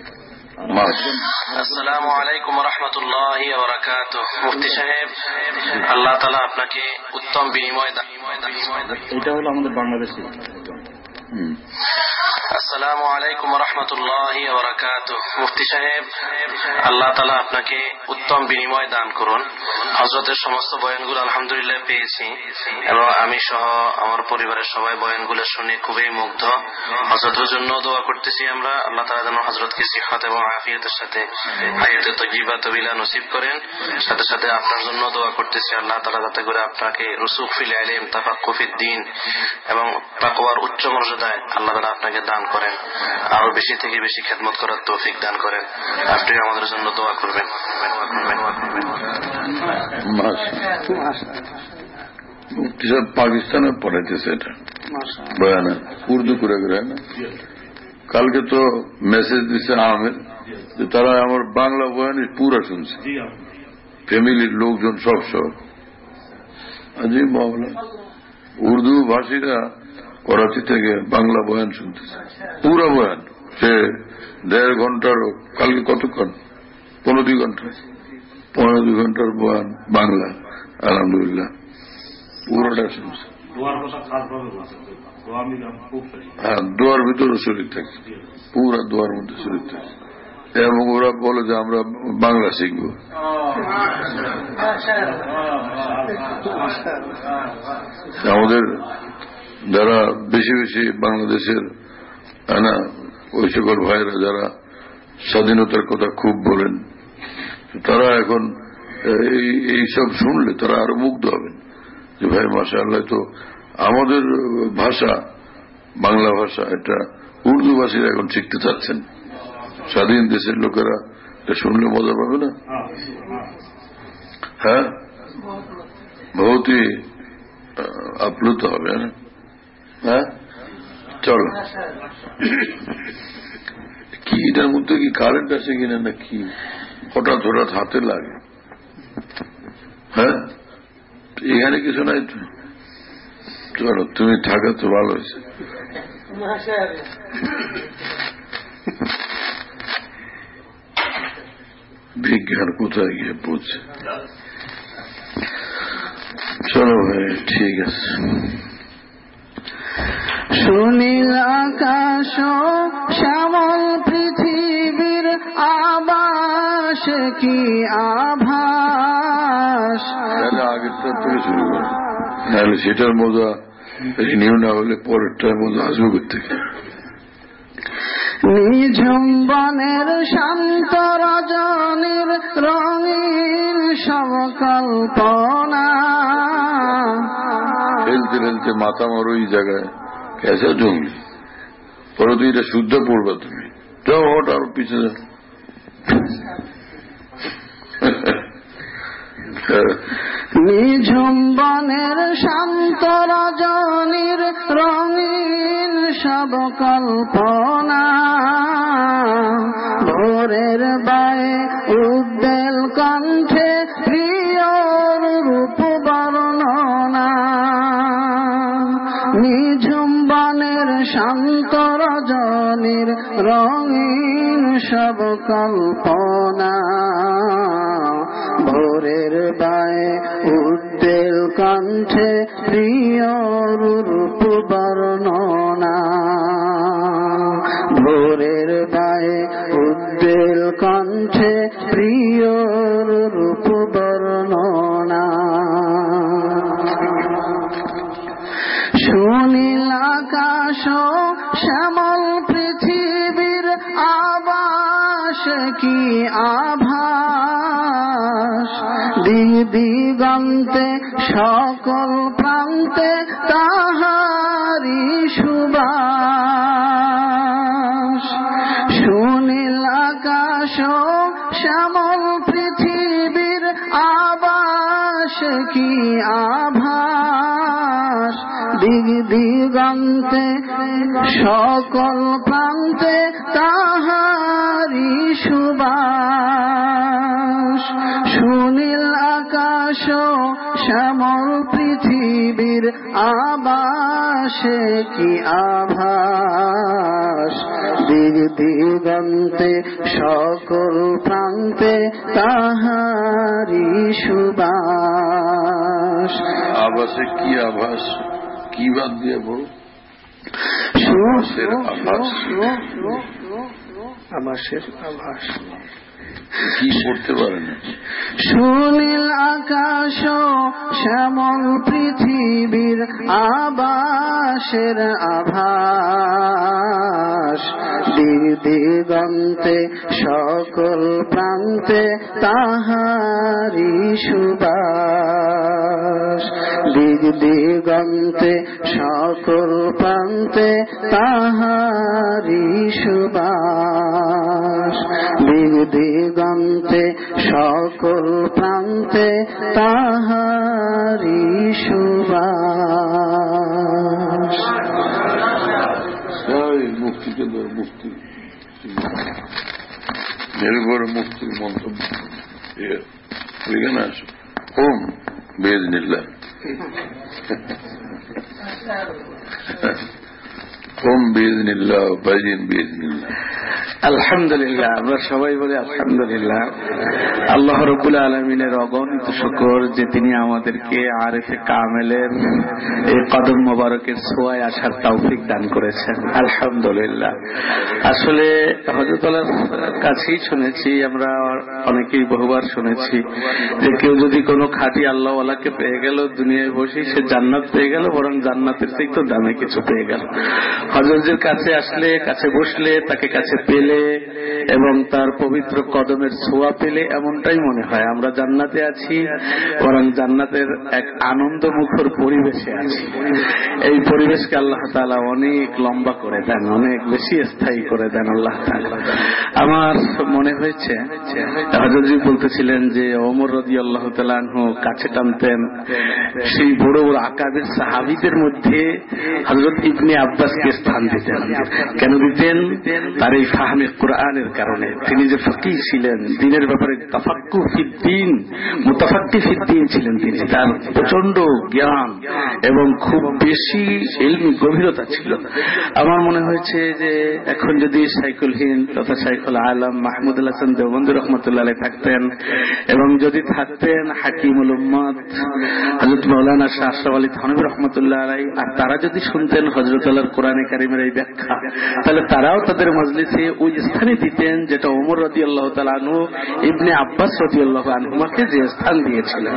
আসসালামু আলাইকুম ওয়া রাহমাতুল্লাহি ওয়া বারাকাতুহু। মুফতি সাহেব, আল্লাহ তাআলা আপনাকে উত্তম বিনিময় দান। এটা হলো আমাদের বাংলাদেশে আসসালামু আলাইকুম ওয়া রাহমাতুল্লাহি ওয়া বারাকাতুহু। মুফতি সাহেব, আল্লাহ তাআলা আপনাকে উত্তম বিনিময় দান করুন। হযরতের সমস্ত বয়ানগুলো আলহামদুলিল্লাহ পেয়েছি এবং আমি সহ আমার পরিবারের সবাই বয়ানগুলো শুনে খুবই মুগ্ধ। হযরতের জন্য দোয়া করতেছি আমরা, আল্লাহ তাআলা যেন হযরতকে সিহহাত এবং আফিয়াতের সাথে হায়াতে তাইয়্যিবা তওয়িলা নসিব করেন। সাথে সাথে আপনার জন্য দোয়া করতেছি আল্লাহ তাআলা যাতে করে আপনাকে রুসুখ ফিল ইলম, তাফাক্কুহ ফিদ দ্বীন এবং তাকওয়ার উচ্চ মর্যাদায় আল্লাহ তাআলা আপনাকে দান করেন, আরো বেশি থেকে বেশি খেদমত করার তৌফিক দান করেন। আপনি আমাদের জন্য দোয়া করবেন। মুফতি সাহেব পাকিস্তানে পড়াইতেছে এটা বয়ানে উর্দু করে করে না। কালকে তো মেসেজ দিচ্ছে আহমেদ যে তারা আমার বাংলা বয়ান পুরা শুনছে, ফ্যামিলির লোকজন সব সব। আজিব মামলা, উর্দু ভাষীরা করাচি থেকে বাংলা বয়ান শুনতেছে, পুরা বয়ান। সে দেড় ঘন্টার, কালকে কতক্ষণ, পনেরো দুই ঘন্টা পনেরো দুই ঘন্টার বয়ান বাংলা, আলহামদুলিল্লাহ পুরোটা শুনছে। হ্যাঁ, দোয়ার ভিতরে শরীর থাকে, পুরা দোয়ার মধ্যে শরীর থাকে। এবং ওরা বলে যে আমরা বাংলা শিখবো। আমাদের যারা বেশি বেশি বাংলাদেশের না ওই সকল ভাইরা যারা স্বাধীনতার কথা খুব বলেন, তারা এখন এইসব শুনলে তারা আরো মুগ্ধ হবেন যে ভাই মাশাআল্লাহ, তো আমাদের ভাষা বাংলা ভাষা এটা উর্দু ভাষীরা এখন শিখতে চাচ্ছেন। স্বাধীন দেশের লোকেরা এটা শুনলে মজা পাবে না? হ্যাঁ, বহুতই আপ্লুত হবে না? হ্যাঁ, চলো। কি এটার মধ্যে কি কারেন্ট আছে কিনা না কি হঠাৎ হঠাৎ হাতে লাগে? হ্যাঁ, এখানে কিছু নাই তো। চলো, তুমি থাকা তো ভালো হয়েছে। বিজ্ঞান কোথায় গিয়ে পৌঁছে। চলো ভাই, ঠিক আছে। সুনীল আকাশ শ্যামল পৃথিবীর আবাস কি আভাস। আগেরটা থেকে শুরু করে, নাহলে সেটার মজা রিনিউ না হলে পরেরটার মজা আসবে করতে। নিঝুম বনের শান্ত রজনীর রঙিন সব কল্পনা। খেলতে খেলতে মাথা মারো এই জায়গায় কেসে জঙ্গলি, পরে তো এটা শুদ্ধ পড়বা তুমি। যাও হট আর পিছনে। নিঝুম বনের শান্ত রজনীর রঙিন সব কল্পনা। ভোরের বায়ে উদ্বেল কণ্ঠে প্রিয়র রূপ বর্ণনা। নিঝুম বনের শান্ত রজনীর রঙিন সব কল্পনা। ভোরের বায়ে উদ্বেল কণ্ঠে প্রিয়র রূপ বর্ণনা। ভোরের বায়ে উদ্বেল কণ্ঠে প্রিয়র রূপ বর্ণনা। সুনীল আকাশ শ্যামল পৃথিবীর আবাস কি আভাস। দিগন্তে সকল প্রান্তে তাহারি সুবাস। সুনীল আকাশ শ্যামল পৃথিবীর আবাস কি আভাস। দিগন্তে সকল প্রান্তে তাহারি সুবাস। সুনীল আকাশ শ্যামল পৃথিবীর আবাসে কি আভাস। দিগ দিগন্তে সকল প্রান্তে তাহারি সুবাস। আবাসে কি আভাস, কি বাদ দিয়ে বলো। আভাসের আভাস আভাসের আভাস কি করতে পারেন? সুনীল আকাশ শ্যামল পৃথিবীর আবাসের আভাস, দিক দিগন্তে সকল প্রান্তে তাহারি সুবাস, দিক দিগন্তে সকল প্রান্তে তাহারি সুবাস, দিক দিগন্তে সকল প্রান্তে তাহারি সুবাস। মুক্তিকে মুক্তি নির্ভর মুক্তির মন্তব্য এখানে আসো। ওম বেজনিল্লাহ, ওম বেজনিল্লাহ, বাইজিন বেজনিল্লাহ। আলহামদুলিল্লাহ, আমরা সবাই বলি আলহামদুলিল্লাহ। আল্লাহ রাব্বুল আলামিনের অগণিত শুকর যে তিনি আমাদেরকে আরিফে কামেলের এই কদম মোবারকের ছোঁয়ায় আসার তৌফিক দান করেছেন। আলহামদুলিল্লাহ। আসলে হযরত আল্লাহর কাছেই শুনেছি, আমরা অনেকেই বহুবার শুনেছি যে কেউ যদি কোনো খাঁটি আল্লাহওয়ালাকে পেয়ে গেল, দুনিয়ায় বসে সে জান্নাত পেয়ে গেল, বরং জান্নাতের থেকে তো দামে কিছু পেয়ে গেল। হযরতের কাছে আসলে, কাছে বসলে, তাকে কাছে পেলে এবং তার পবিত্র কদমের ছোঁয়া পেলে এমনটাই মনে হয় আমরা জান্নাতে আছি, বরং জান্নাতের এক আনন্দ মুখর পরিবেশে আছি। এই পরিবেশকে আল্লাহ তাআলা অনেক লম্বা করে দেন, অনেক বেশি স্থায়ী করে দেন আল্লাহ তাআলা। আমার মনে হয়েছে হযরতজি বলতেছিলেন যে ওমর রাদিয়াল্লাহু তাআলা আনহু কাছে টানতেন সেই বড় বড় আকাবের সাহাবীদের মধ্যে হযরত ইবনে আব্বাসকে স্থান দিতেন। কেন দিতেন? তার এই ফাহমে কোরআনের কারণে। তিনি যে ফকিহ ছিলেন, দ্বীনের ব্যাপারে তাফাক্কুহ ফিদ্দীন, মুতাফাক্কিহ ফিদ্দীন ছিলেন তিনি। তার প্রচন্ড জ্ঞান এবং খুব বেশি ইলমি গভীরতা ছিল। আমার মনে হয়েছে যে এখন যদি শাইখুল হিন্দ তথা শাইখুল আলম মাহমুদুল হাসান দেওবন্দি রহমতুল্লাহ আলাইহি থাকতেন এবং যদি থাকতেন হাকিমুল উম্মত হযরত মাওলানা শাহ আশরাফ আলী থানভী রহমতুল্লাহ আলাইহি, আর তারা যদি শুনতেন হযরত আল্লাহর কোরআনে কারীমের এই ব্যাখ্যা, তাহলে তারাও তাদের মজলিসে ওই স্থানে দিতেন যেটা ওমর রাদিয়াল্লাহু তাআলা আনহু ইবনে আব্বাস রাদিয়াল্লাহু আনহুমাকে যে স্থান দিয়েছিলেন।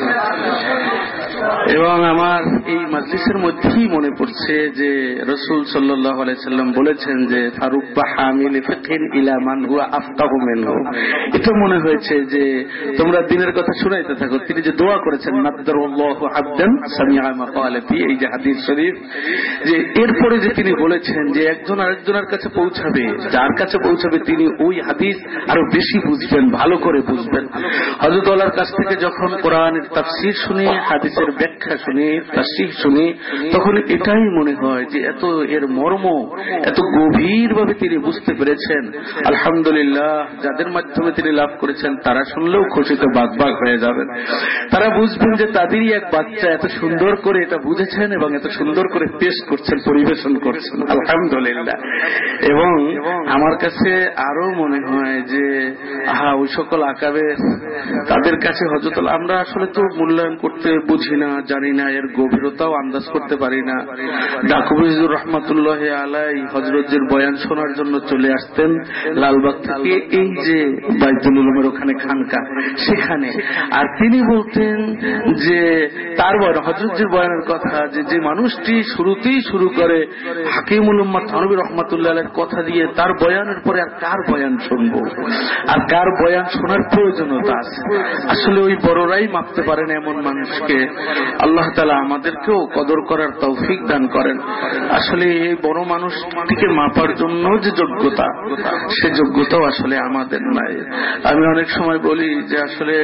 এবং আমার এই মজলিসের মধ্যেই মনে পড়ছে যে রাসূল সাল্লাল্লাহু আলাইহি সাল্লাম বলেছেন যে ফারুব্বা হামিল ফিকহিন ইলা মান হুয়া আফকাহু মিনহু। এটা মনে হয়েছে যে তোমরা দ্বীনের কথা শুনাইতে থাকো। তিনি যে দোয়া করেছেন নাদ্দারুল্লাহু আবদান সামিআ মাকালাতি, এই যে হাদিস শরীফ, যে এরপরে যে তিনি বলেছেন যে একজন আরেকজনের কাছে পৌঁছাবে, যার কাছে পৌঁছাবে তিনি ওই হাদিস আরো বেশি বুঝবেন, ভালো করে বুঝবেন। হযরত আল্লাহর কাছ থেকে যখন কোরআনের তাফসীর শুনি, হাদিসের ব্যাখ্যা শুনি, তাফসীর শুনি, তখন এটাই মনে হয় যে এত এর মর্ম এত গভীর ভাবে তিনি বুঝতে পেরেছেন। আলহামদুলিল্লাহ, যাদের মাধ্যমে তিনি লাভ করেছেন তারা শুনলেও খুশিতে বাগবাগ হয়ে যাবেন। তারা বুঝবেন যে তাদেরই এক বাচ্চা এত সুন্দর করে এটা বুঝেছেন এবং এত সুন্দর করে পেশ করছেন, পরিবেশন করছেন। আলহামদুলিল্লাহ। এবং আমার কাছে আরো মনে হয় যে আহা ওই সকল আকাবের তাদের কাছে হযরত আমরা আসলে তো মূল্যায়ন করতে বুঝি না, জানি না, এর গভীরতাও আন্দাজ করতে পারি না। ডাকুবিজুর রহমাতুল্লাহ আলাই হযরতের বয়ান শোনার জন্য চলে আসতেন লালবাগ থেকে, এই যে বাইতুল উলুমের ওখানে খানকা, সেখানে। আর তিনি বলতেন যে তার বয়ান, হযরতের বয়ানের কথা, যে যে মানুষটি শুরুতেই শুরু করে হাকিমুল উম্মাহ থানভী রহমাতুল্লাহ আলাইহির কথা দিয়ে, তার বয়ানের পরে আর কার বয়ান শুনবো, আর কার বয়ান শোনার প্রয়োজনীয়তা আছে। আসলে ওই বড়রাই মাপতে পারেন এমন মানুষকে। আল্লাহ তাআলা আমাদেরকেও কদর করার তৌফিক দান করেন। আসলে এই বড় মানুষটিকে মাপার জন্য যে যোগ্যতা, সে যোগ্যতাও আসলে আমাদের নাই। আমি অনেক সময় বলি যে আসলে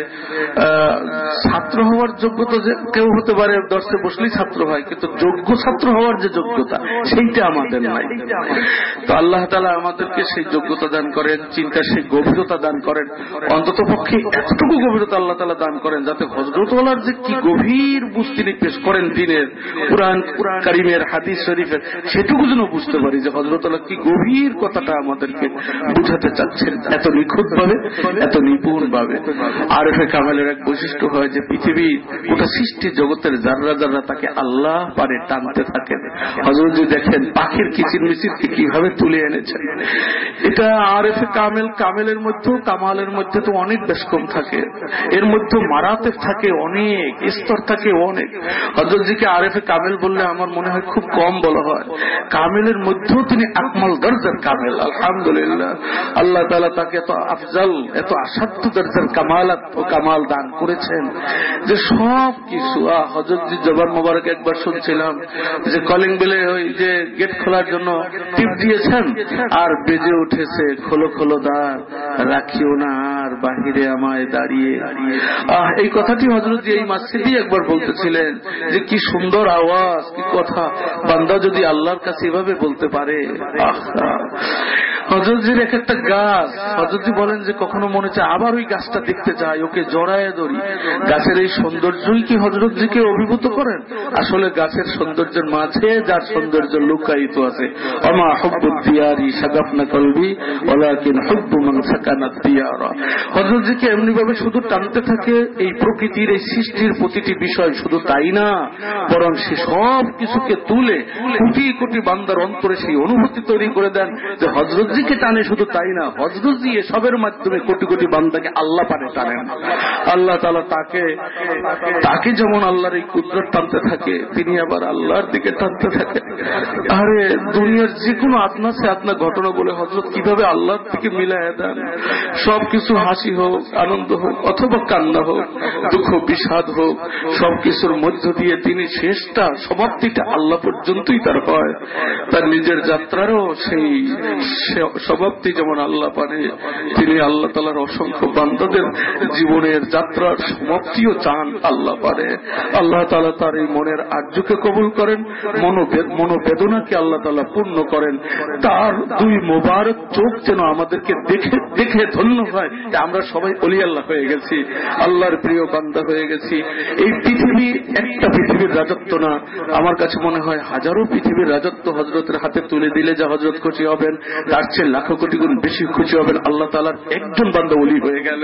ছাত্র হওয়ার যোগ্যতা যে কেউ হতে পারে, দর্শে বসলেই ছাত্র হয়, কিন্তু যোগ্য ছাত্র হওয়ার যে যোগ্যতা সেইটা আমাদের নাই। তো আল্লাহ তাআলা আমাদেরকে সেই যোগ্যতা দান করেন, চিন্তার সেই গভীরতা দান করেন, অন্তত পক্ষে এতটুকু গভীরতা আল্লাহ তাআলা দান করেন যাতে হযরত ওয়ালার যে কি গভীর গভীর বুঝ তিনি পেশ করেন দিনের, কুরআন কারীমের, হাদিস শরীফের, সেটুকু যেন বুঝতে পারি যে হযরত আল্লাহ কি গভীর কথাটা আমাদেরকে বুঝাতে চাচ্ছেন এত নিখুঁত ভাবে, এত নিপুণ ভাবে। আরেফে কামালের এক বৈশিষ্ট্য হয় যে পৃথিবীর গোটা সৃষ্টি জগতের জাররা জাররা তাকে আল্লাহ পারে টানতে থাকেন। হযরত জি দেখেন পাখির কিচির মিচিরকে কিভাবে তুলে এনেছেন। এটা আরেফে কামেল, কামেলের মধ্যেও কামালের মধ্যে তো অনেক বেশ কম থাকে, এর মধ্যে মারাতেব থাকে অনেক, স্তর থাকে অনেক। হযরত জিকে আরেফে কামেল বললে আমার মনে হয় খুব কম বলা হয়। কামেলের মধ্যেও তিনি আকমাল দরজার কামেল। আলহামদুলিল্লাহ, আল্লাহ তাআলা তাকে এত আফজাল, এত আসাধ্য দরজার কামালাত ও কামাল দান করেছেন যে সব কিছু। হযরত জি জবান মোবারক একবার শুনছিলাম যে কলিং বেলে ওই যে গেট খোলার জন্য টিপ দিয়েছেন আর বেজে উঠেছে খোলো খোলো দ্বার, রাখিও না আর বাহিরে আমায় দাঁড়িয়ে। আহ এই কথাটি হযরত জি এই মসজিদেই একবার বলতেছিলেন যে কি সুন্দর আওয়াজ, কি কথা, বান্দা যদি আল্লাহর কাছে এভাবে বলতে পারে। আহ হযরত জির এক একটা গাছ, হযরত জি বলেন যে কখনো মনে চায় আবার ওই গাছটা দেখতে চাই, ওকে জড়ায় ধরি। গাছের এই সৌন্দর্যই কি হযরত জিকে অভিভূত করেন? আসলে গাছের সৌন্দর্যের মাঝে যার সৌন্দর্য লুকায়িত আছে। আমা হুব্বুদ দিয়ারি শাগাফনা কলবি ওয়ালাকিন হুব্বু মান সাকানাত দিয়ারা। হযরত জিকে এমনি ভাবে শুধু টানতে থাকে এই প্রকৃতির, এই সৃষ্টির প্রতিটি বিষয়, শুধু তাই না, বরং সে সব কিছুকে তুলে কোটি কোটি বান্দার অন্তরে সেই অনুভূতি তৈরি করে দেন যে হযরত জিকে টানে। শুধু তাই না, হযরত জি এসবের মাধ্যমে কোটি কোটি বান্দাকে আল্লাহ পারে টানেন। আল্লাহ তাআলা তাকে তাকে যেমন আল্লাহর এই কুদরত টানতে থাকে, তিনি আবার আল্লাহর দিকে টানতে থাকে। আরে দুনিয়ার যে কোনো আপনা সে আপনা ঘটনা বলে হযরত কিভাবে আল্লাহর দিকে মিলায় দেন। সবকিছু হাসি হোক, আনন্দ হোক, অথবা কান্না হোক, দুঃখ বিষাদ হোক, সবকিছুর মধ্য দিয়ে তিনি শেষটা, সমাপ্তিটা আল্লাহ পর্যন্তই তার হয়। তার নিজের যাত্রারও সেই সমাপ্তি যেমন আল্লাহ পারে, তিনি আল্লাহ তাআলার অসংখ্য বান্দাদের জীবনের যাত্রার সমাপ্তিও চান আল্লাহ পারে। আল্লাহ তাআলা তার এই মনের আরজুকে কবুল করেন, মনোবেদনাকে আল্লাহ তাআলা পূর্ণ করেন। তার দুই মোবারক চোখ যেন আমাদেরকে দেখে দেখে ধন্য হয় যে আমরা সবাই ওলি আল্লাহ হয়ে গেছি, আল্লাহর প্রিয় বান্দা হয়ে গেছি। এই পৃথিবী একটা পৃথিবীর রাজত্ব না, আমার কাছে মনে হয় হাজারো পৃথিবীর রাজত্ব হযরতের হাতে তুলে দিলে যা হযরত খুশি হবেন, তার চেয়ে লাখো কোটি গুণ বেশি খুশি হবেন আল্লাহ তাআলার একজন বান্দা ওলি হয়ে গেলে।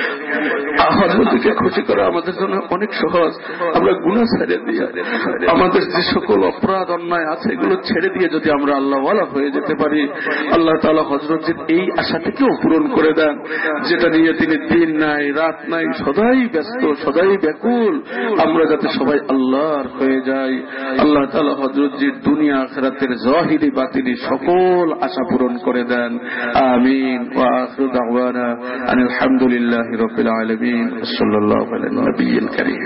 হযরতকে খুশি করা আমাদের জন্য অনেক সহজ। আমরা গুনাহ ছেড়ে দিয়ে, আমাদের যে সকল অপরাধ অন্যায় আছে এগুলো ছেড়ে দিয়ে যদি আমরা আল্লাহ ওয়ালা হয়ে যেতে পারি, আল্লাহ তাআলা হযরতের এই আশাটাকেও পূরণ করে দেন, যেটা নিয়ে তিনি দিন নাই রাত নাই সদাই ব্যস্ত, সদাই ব্যাকুল। আমরা যাতে সবাই আল্লাহর হয়ে যাই। আল্লাহ তাআলা হযরতজির দুনিয়া আখিরাতের জাহিরি বাতিনি সকল আশা পূরণ করে দেন। আমিন। ওয়া আখিরু দাওয়ানা আনিল হামদুলিল্লাহি রাব্বিল আলামিন। সাল্লাল্লাহু আলা নবিয়্যিল কারীম।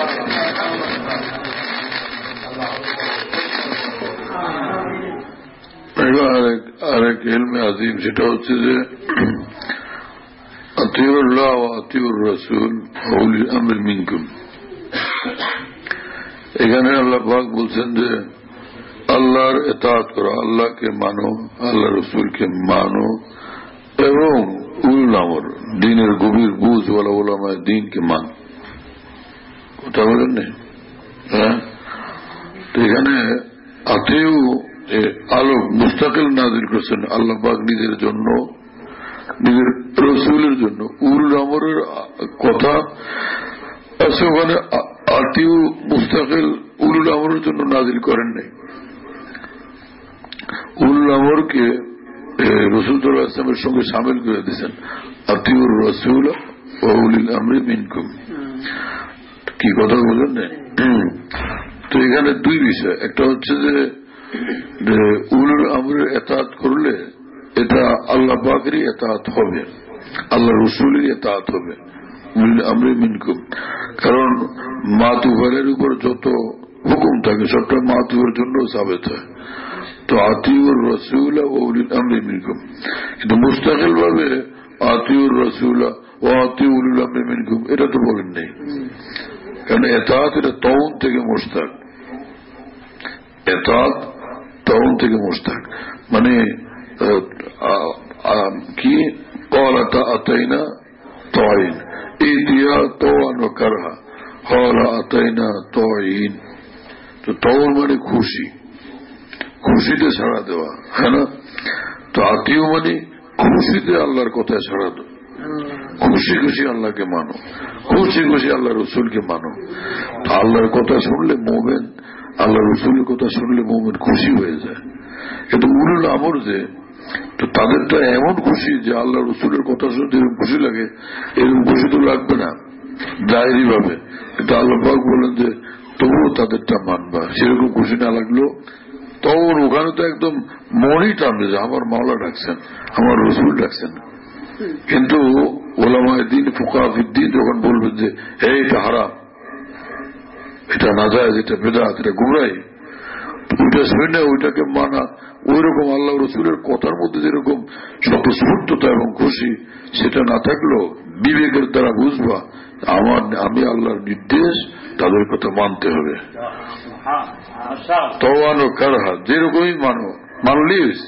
আরেক আরেক ইলমে আজিম, সেটা হচ্ছে যে আতিউল্লাহ ওয়া আতিউর রাসূল ওয়া উলিল আমরি মিনকুম। এখানে আল্লাহ পাক বলছেন যে আল্লাহর ইতাআত করো, আল্লাহকে মানো, আল্লাহ রসুলকে মানো, এবং উলুল আমর দ্বীনের গভীর বুঝ ওয়ালা উলামায়ে দ্বীনকে মান। কথা বলেন না? হ্যাঁ, তো এখানে আতিউ আলো মুস্তাকিল নাযিল করেছেন আল্লাহ পাক নিজের জন্য, নিজের রসুলের জন্য। উলুল আমরের কথা আছে ওখানে, আতিউ মুস্তাকিল উলুল আমরের জন্য নাযিল করেন নাই। উলুল আমরকে রাসূল সাল্লাল্লাহু আলাইহি ওয়াসাল্লামের সঙ্গে শামিল করে দিয়েছেন, আতিউর রাসূল ওয়া উলিল আমরি মিনকুম। কি কথা বলেন না? তো এখানে দুই বিষয়, একটা হচ্ছে যে উলুল আমরের ইতাআত করলে এটা আল্লাহ পাকেরই ইতাআত হবে, আল্লাহ রসুলের ইতাআত হবে, উলিল আমরি মিনকুম। কারণ মাতুফালের উপর যত হুকুম থাকে সবটা মাতুফের জন্য সাবেত হয়। তো আতিউর রাসূল ওয়া উলিল আমরি মিনকুম, কিন্তু মুস্তাকিল ভাবে আতিউর রাসূল ওয়া আতিউ উলিল আমরি মিনকুম এটা তো বলেন নেই। কারণ ইতাআত এটা তাউন থেকে মুশতাক, ইতাআত তাউন থেকে মুশতাক, মানে কি ক্বালা তাআতাইনা তাইন ইদিয়া তাওয়ান ওয়া কারহা হলা আতাই না তইন, তো তওন মানে খুশি, খুশিতে সাড়া দেওয়া, হ্যাঁ না? তো আত্মীয় মানে খুশিতে আল্লাহর কথায় সাড়া দেওয়া, খুশি খুশি আল্লাহকে মানো, খুশি খুশি আল্লাহ রসুলকে মানো। তো আল্লাহর কথা শুনলে মোমেন, আল্লাহ রসুলের কথা শুনলে মোমেন খুশি হয়ে যায়। কিন্তু উলুল আমর যে, তো তাদেরটা এমন খুশি যে আল্লাহ রসুলের কথা শুনতে এরকম খুশি লাগে, এরকম খুশি তো লাগবে না জাহেরি ভাবে, কিন্তু আল্লাহ পাক বলেন যে তবুও তাদেরটা মানবা। সেরকম খুশি না লাগলো তখন ওখানে তো একদম মনই টানবে যে আমার মাওলা ডাকছেন, আমার রসুল ডাকছেন। কিন্তু ওলামায়ে দ্বীন ফুকাহাউদ্দিন যখন বলবেন যে এটা হারাম, এটা নাজায়েজ, এটা বেদাত, এটা গুমরাহি, ওইটা শুনে ওইটাকে মানা, ওই রকম আল্লাহ রসুলের কথার মধ্যে যেরকম স্বতঃস্ফূর্ততা এবং খুশি, সেটা না থাকলেও বিবেকের দ্বারা বুঝবা আমার আমি আল্লাহর নির্দেশ, তাদের কথা মানতে হবে। তওয়ানো কারহা, যেরকমই মানো, মানলেই হয়েছে।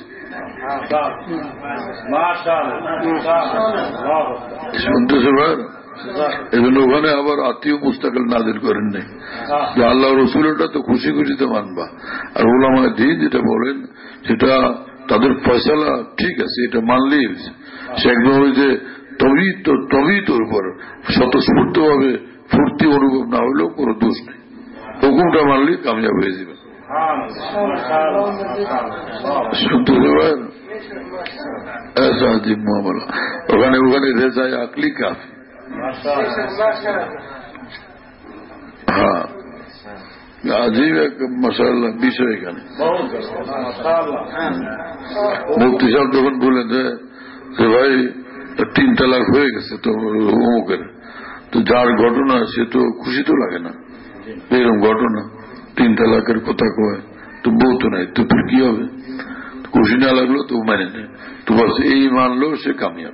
শুনতেছে ভাই? এই জন্য ওখানে আবার আত্মীয় মুস্তাকিল নাজিল করেন নাই যে আল্লাহ রসুলটা তো খুশি খুশিতে মানবা। আর উলামায়ে দ্বীন যেটা বলেন সেটা তাদের ফয়সালা ঠিক আছে, এটা মানলেই হয়েছে। সে একদম ওই যে তবেই তো তবেই তোর উপর স্বতঃস্ফূর্ত ভাবে ফুর্তি অনুভব না হলেও কোনো দোষ নেই, হুকুমটা মানলেই কামিয়াব হয়ে যাবে। শুনতে পারেন? আজিব মামলা ওখানে ওখানে রেজায় আকলি কাফি। হ্যাঁ, আজিব এক মাশাআল্লাহ বিষয় এখানে। মুফতি সাহেব যখন বলেন যে ভাই তিন তালাক হয়ে গেছে তো অমুকের, তো যার ঘটনা সে তো খুশি তো লাগে না, এরকম ঘটনা তিন তালাকের কথা কয়, তো বউ তো নাই, তো কি হবে? খুশি না লাগলো তো মানে নেই, তো বস এই মানলো সে কামিয়াব।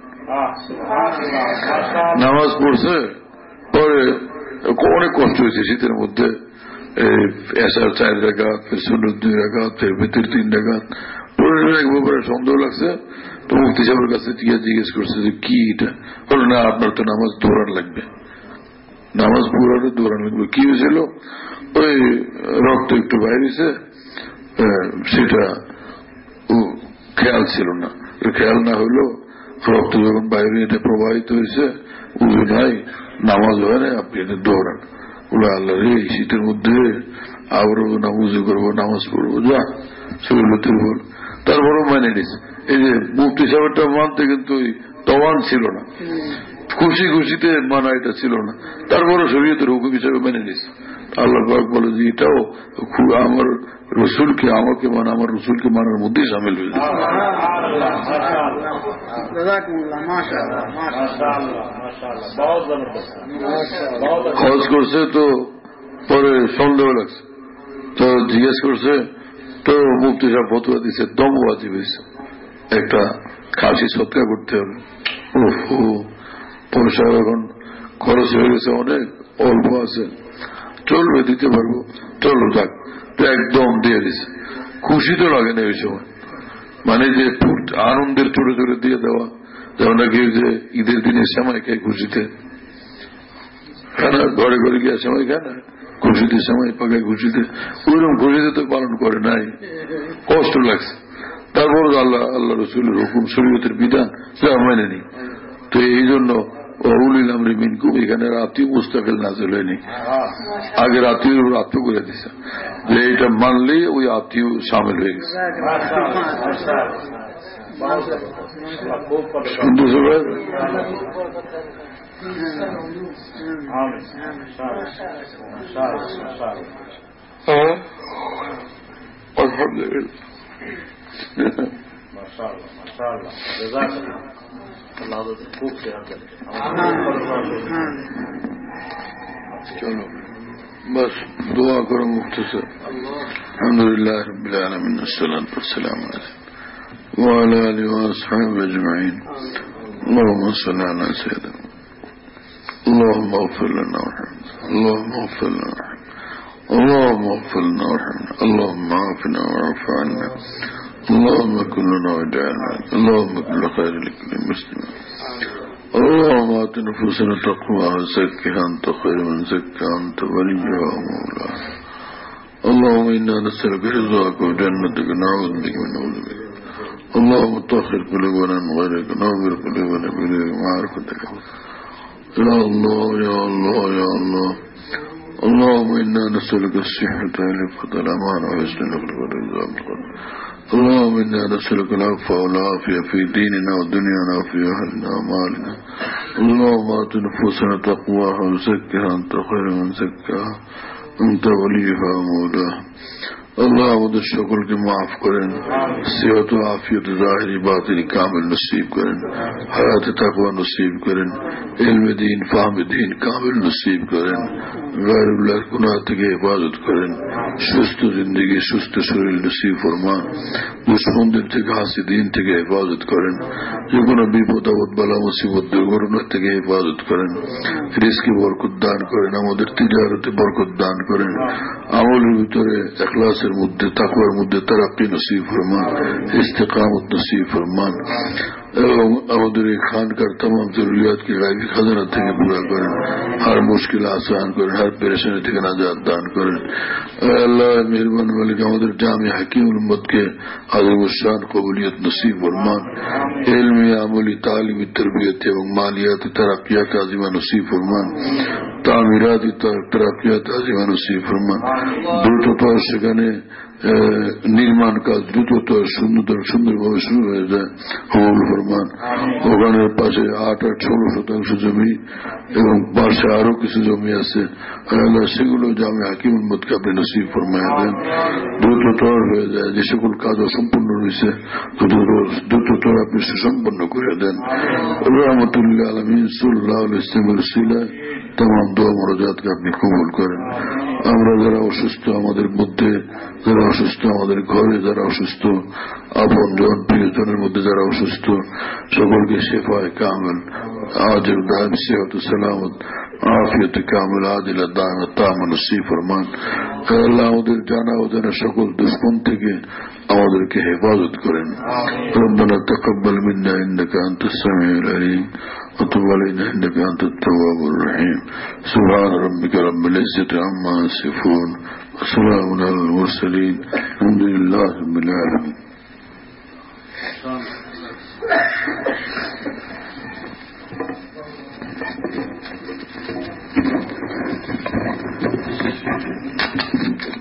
নামাজ পড়ছে পরে অনেক কষ্ট হয়েছে শীতের মধ্যে, এসার চার রাকাত, ফের সুন্নত দুই রাকাত, ফের ভিতর তিন রাকাত, পরে একবারে সন্দেহ লাগছে। তো মুফতি সাহেবের কাছে জিজ্ঞেস করছে যে কি এটা? বলো না আপনার তো নামাজ দৌড়ান লাগবে, নামাজ পুরানো দৌড়ান লাগবে। কি হয়েছিল? ওই রক্ত একটু বাইরেছে, সেটা খেয়াল ছিল না, খেয়াল না হইলেও রক্ত যখন বাইরে এটা প্রবাহিত হয়েছে, উজু নাই, নামাজ হয় না, আপনি এটা দৌড়ান। বলে আল্লাহ রে, শীতের মধ্যে আবার না উজু করবো, নামাজ পড়বো, যা শরীর বল। তারপরও মানে নিছে। এই যে মুফতি সাহেবটা মানতে কিন্তু তওয়ান ছিল না, খুশি খুশিতে মানা এটা ছিল না, তারপরও শরীয়তের হুকুম হিসাবে মেনে নিছে। আল্লাহ পাক বলে যে এটাও আমার রসুলকে, আমাকে মানে আমার রসুলকে মানার মধ্যেই সামিল হয়ে যায়। খরচ করছে তো পরে সন্দেহ লাগছে, তো জিজ্ঞেস করছে, তো মুফতি সাহেব ফতোয়া দিচ্ছে দম ওয়াজিব হয়েছে, একটা খাসি সৎকার করতে হবে। ওহো, পয়সা এখন খরচ হয়ে গেছে, অনেক অল্প আছে, চলবে, দিতে পারবো, চলো যাক, তো একদম দিয়ে দিছে। খুশি তো লাগে না ওই সময়, মানে যে আনন্দের চড়ে চড়ে দিয়ে দেওয়া, যেমন নাকি যে ঈদের দিনে সময় খায় খুশিতে, হ্যাঁ না, ঘরে ঘরে গিয়ে সময় খায় না, খুশিতে সময় পাকায় খুশিতে, ওইরকম খুশিতে তো পালন করে নাই, কষ্ট লাগছে। তারপর আল্লাহ আল্লাহ রসুলের হুকুম, শরীয়তের বিধান যা মেনে নি। তো এই জন্য উলিল আমরি মিনকুম, এখানে আত্মীয় মুস্তাকিল নাযিল হয়নি, আগে আত্মীয় আত্মীয় করে দিচ্ছে যে এটা মানলেই ওই আত্মীয় সামিল হয়ে গেছে। শুনতেছে ভাই? হ্যাঁ, আলহামদুলিল্লাহ। চলো बस दुआ करो मुख्तसर। अल्हम्दुलिल्लाह रब्बिल आलमीन, अस्सलातु वस्सलामु अलैहि व अला आलिहि व अस्हाबिहि अजमईन। अल्लाहुम्मा सल्लि अला सय्यिदिना, अल्लाहुम्मा इग़फिर लना वरहमना, अल्लाहुम्मा इग़फिर लना, अल्लाहुम्मा इग़फिर लना वरहमना, अल्लाहुम्मा आफिना वअफ़ अन्ना, अल्लाहुम्मा कुन लना वदअना, अल्लाहुम्मा कुन खैर लिकुल्लि मुस्लिम, اللهم آت نفوسنا تقواها وزكها أنت خير من زكاها أنت وليها ومولاها اللهم إنا نسألك رضاك وجنتك نعوذ بك من نعوذ بك اللهم طهر قلوبنا من غيرك نور قلوبنا بنور معرفتك يا الله يا الله يا الله اللهم إنا نسألك الصحة والعافية والأمان وحسن الخلق والرزق اللهم إنا نسألك العفو والعافية في ديننا ودنيانا وفي أهلنا ومالنا اللهم آت نفوسنا تقواها وزكها أنت خير من زكاها أنت وليها ومولاها اللہ مدد شکر کے معاف کریں صحت و عافیت ظاہری باطنی کامل نصیب کریں حیات تقوی نصیب کریں علم دین فهم دین کامل نصیب کریں غیر اللہ گناہ থেকে حفاظت করেন সুস্থ জিন্দেগি সুস্থ শরীর নসিব ফরমান দুশমনদের থেকে হাসিদিন থেকে হেফাজত করেন যে কোনো বিপদ আপদ বালা মুসিবত দুর্ঘটনা থেকে হেফাজত করেন রিজকে বরকত দান করেন আমাদের তিজারতে বরকত দান করেন আমলের ভিতরে ইখলাসের মধ্যে তাকওয়ার মধ্যে তারাক্কি নসিব ফরমান ইস্তেকামত নসিব ফরমান এবং আমাদের এই খানকার तमाम জরুরিয়াত की গায়বী খাজানা থেকে পুরা করেন हर मुश्किल आसान करें हर परेशानी থেকে নাজাত দান করেন আল্লাহ মেহেরবান মালিক আমাদের জামি হাকিমুল উম্মত के আযম শান কবুলিয়ত নসিব ফরমান ইলমি আমলি তালিমি তরবিয়ত এবং মালিয়াত তারাক্কিয়াত আযিমা নসিব ফরমান তামিরাত তারাক্কিয়াত আযিমা নসিব ফরমান দ্রুততর সেখানে নির্মাণ কাজ দ্রুততর সুন্দর সুন্দরভাবে শুরু হয়ে যায় কবুল ফরমান ওখানে পাশে আট আট ষোলো শতাংশ জমি এবং পাশে আরো কিছু জমি আছে আল্লাহ সেগুলো জামে হাকিম উম্মতকে আপনি নসিব ফরমায় দেন দ্রুততর হয়ে যায় যে সকল কাজ অসম্পূর্ণ রয়েছে দ্রুততর আপনি সুসম্পন্ন করে দেন রহমতুল্লাহ আলামিন সাল্লাল্লাহু আলাইহি ওয়াসাল্লামের উসিলায় तमाम দোয়া মুরাজাতকে আপনি কবুল করেন আমরা যারা অসুস্থ আমাদের মধ্যে যারা অসুস্থ আমাদের ঘরে যারা অসুস্থ আপন জন প্রিয়জনের মধ্যে যারা অসুস্থ সকলকে শেফায়ে কামিল আজিল দাইম সিহত সালামত আফিয়ত কামিল আদিল দাইম তাম নসিব ফরমান আল্লাহ আমাদের জানা অজানা সকল দুশমন থেকে আমাদেরকে হেফাজত করেন রব্বানা তাকাব্বাল মিন্না ইন্নাকা আনতাস সামিউল আলিম وتب علينا إنك أنت التواب الرحيم سبحان ربك رب العزة عما يصفون وسلام على المرسلين الحمد لله رب العالمين Thank you.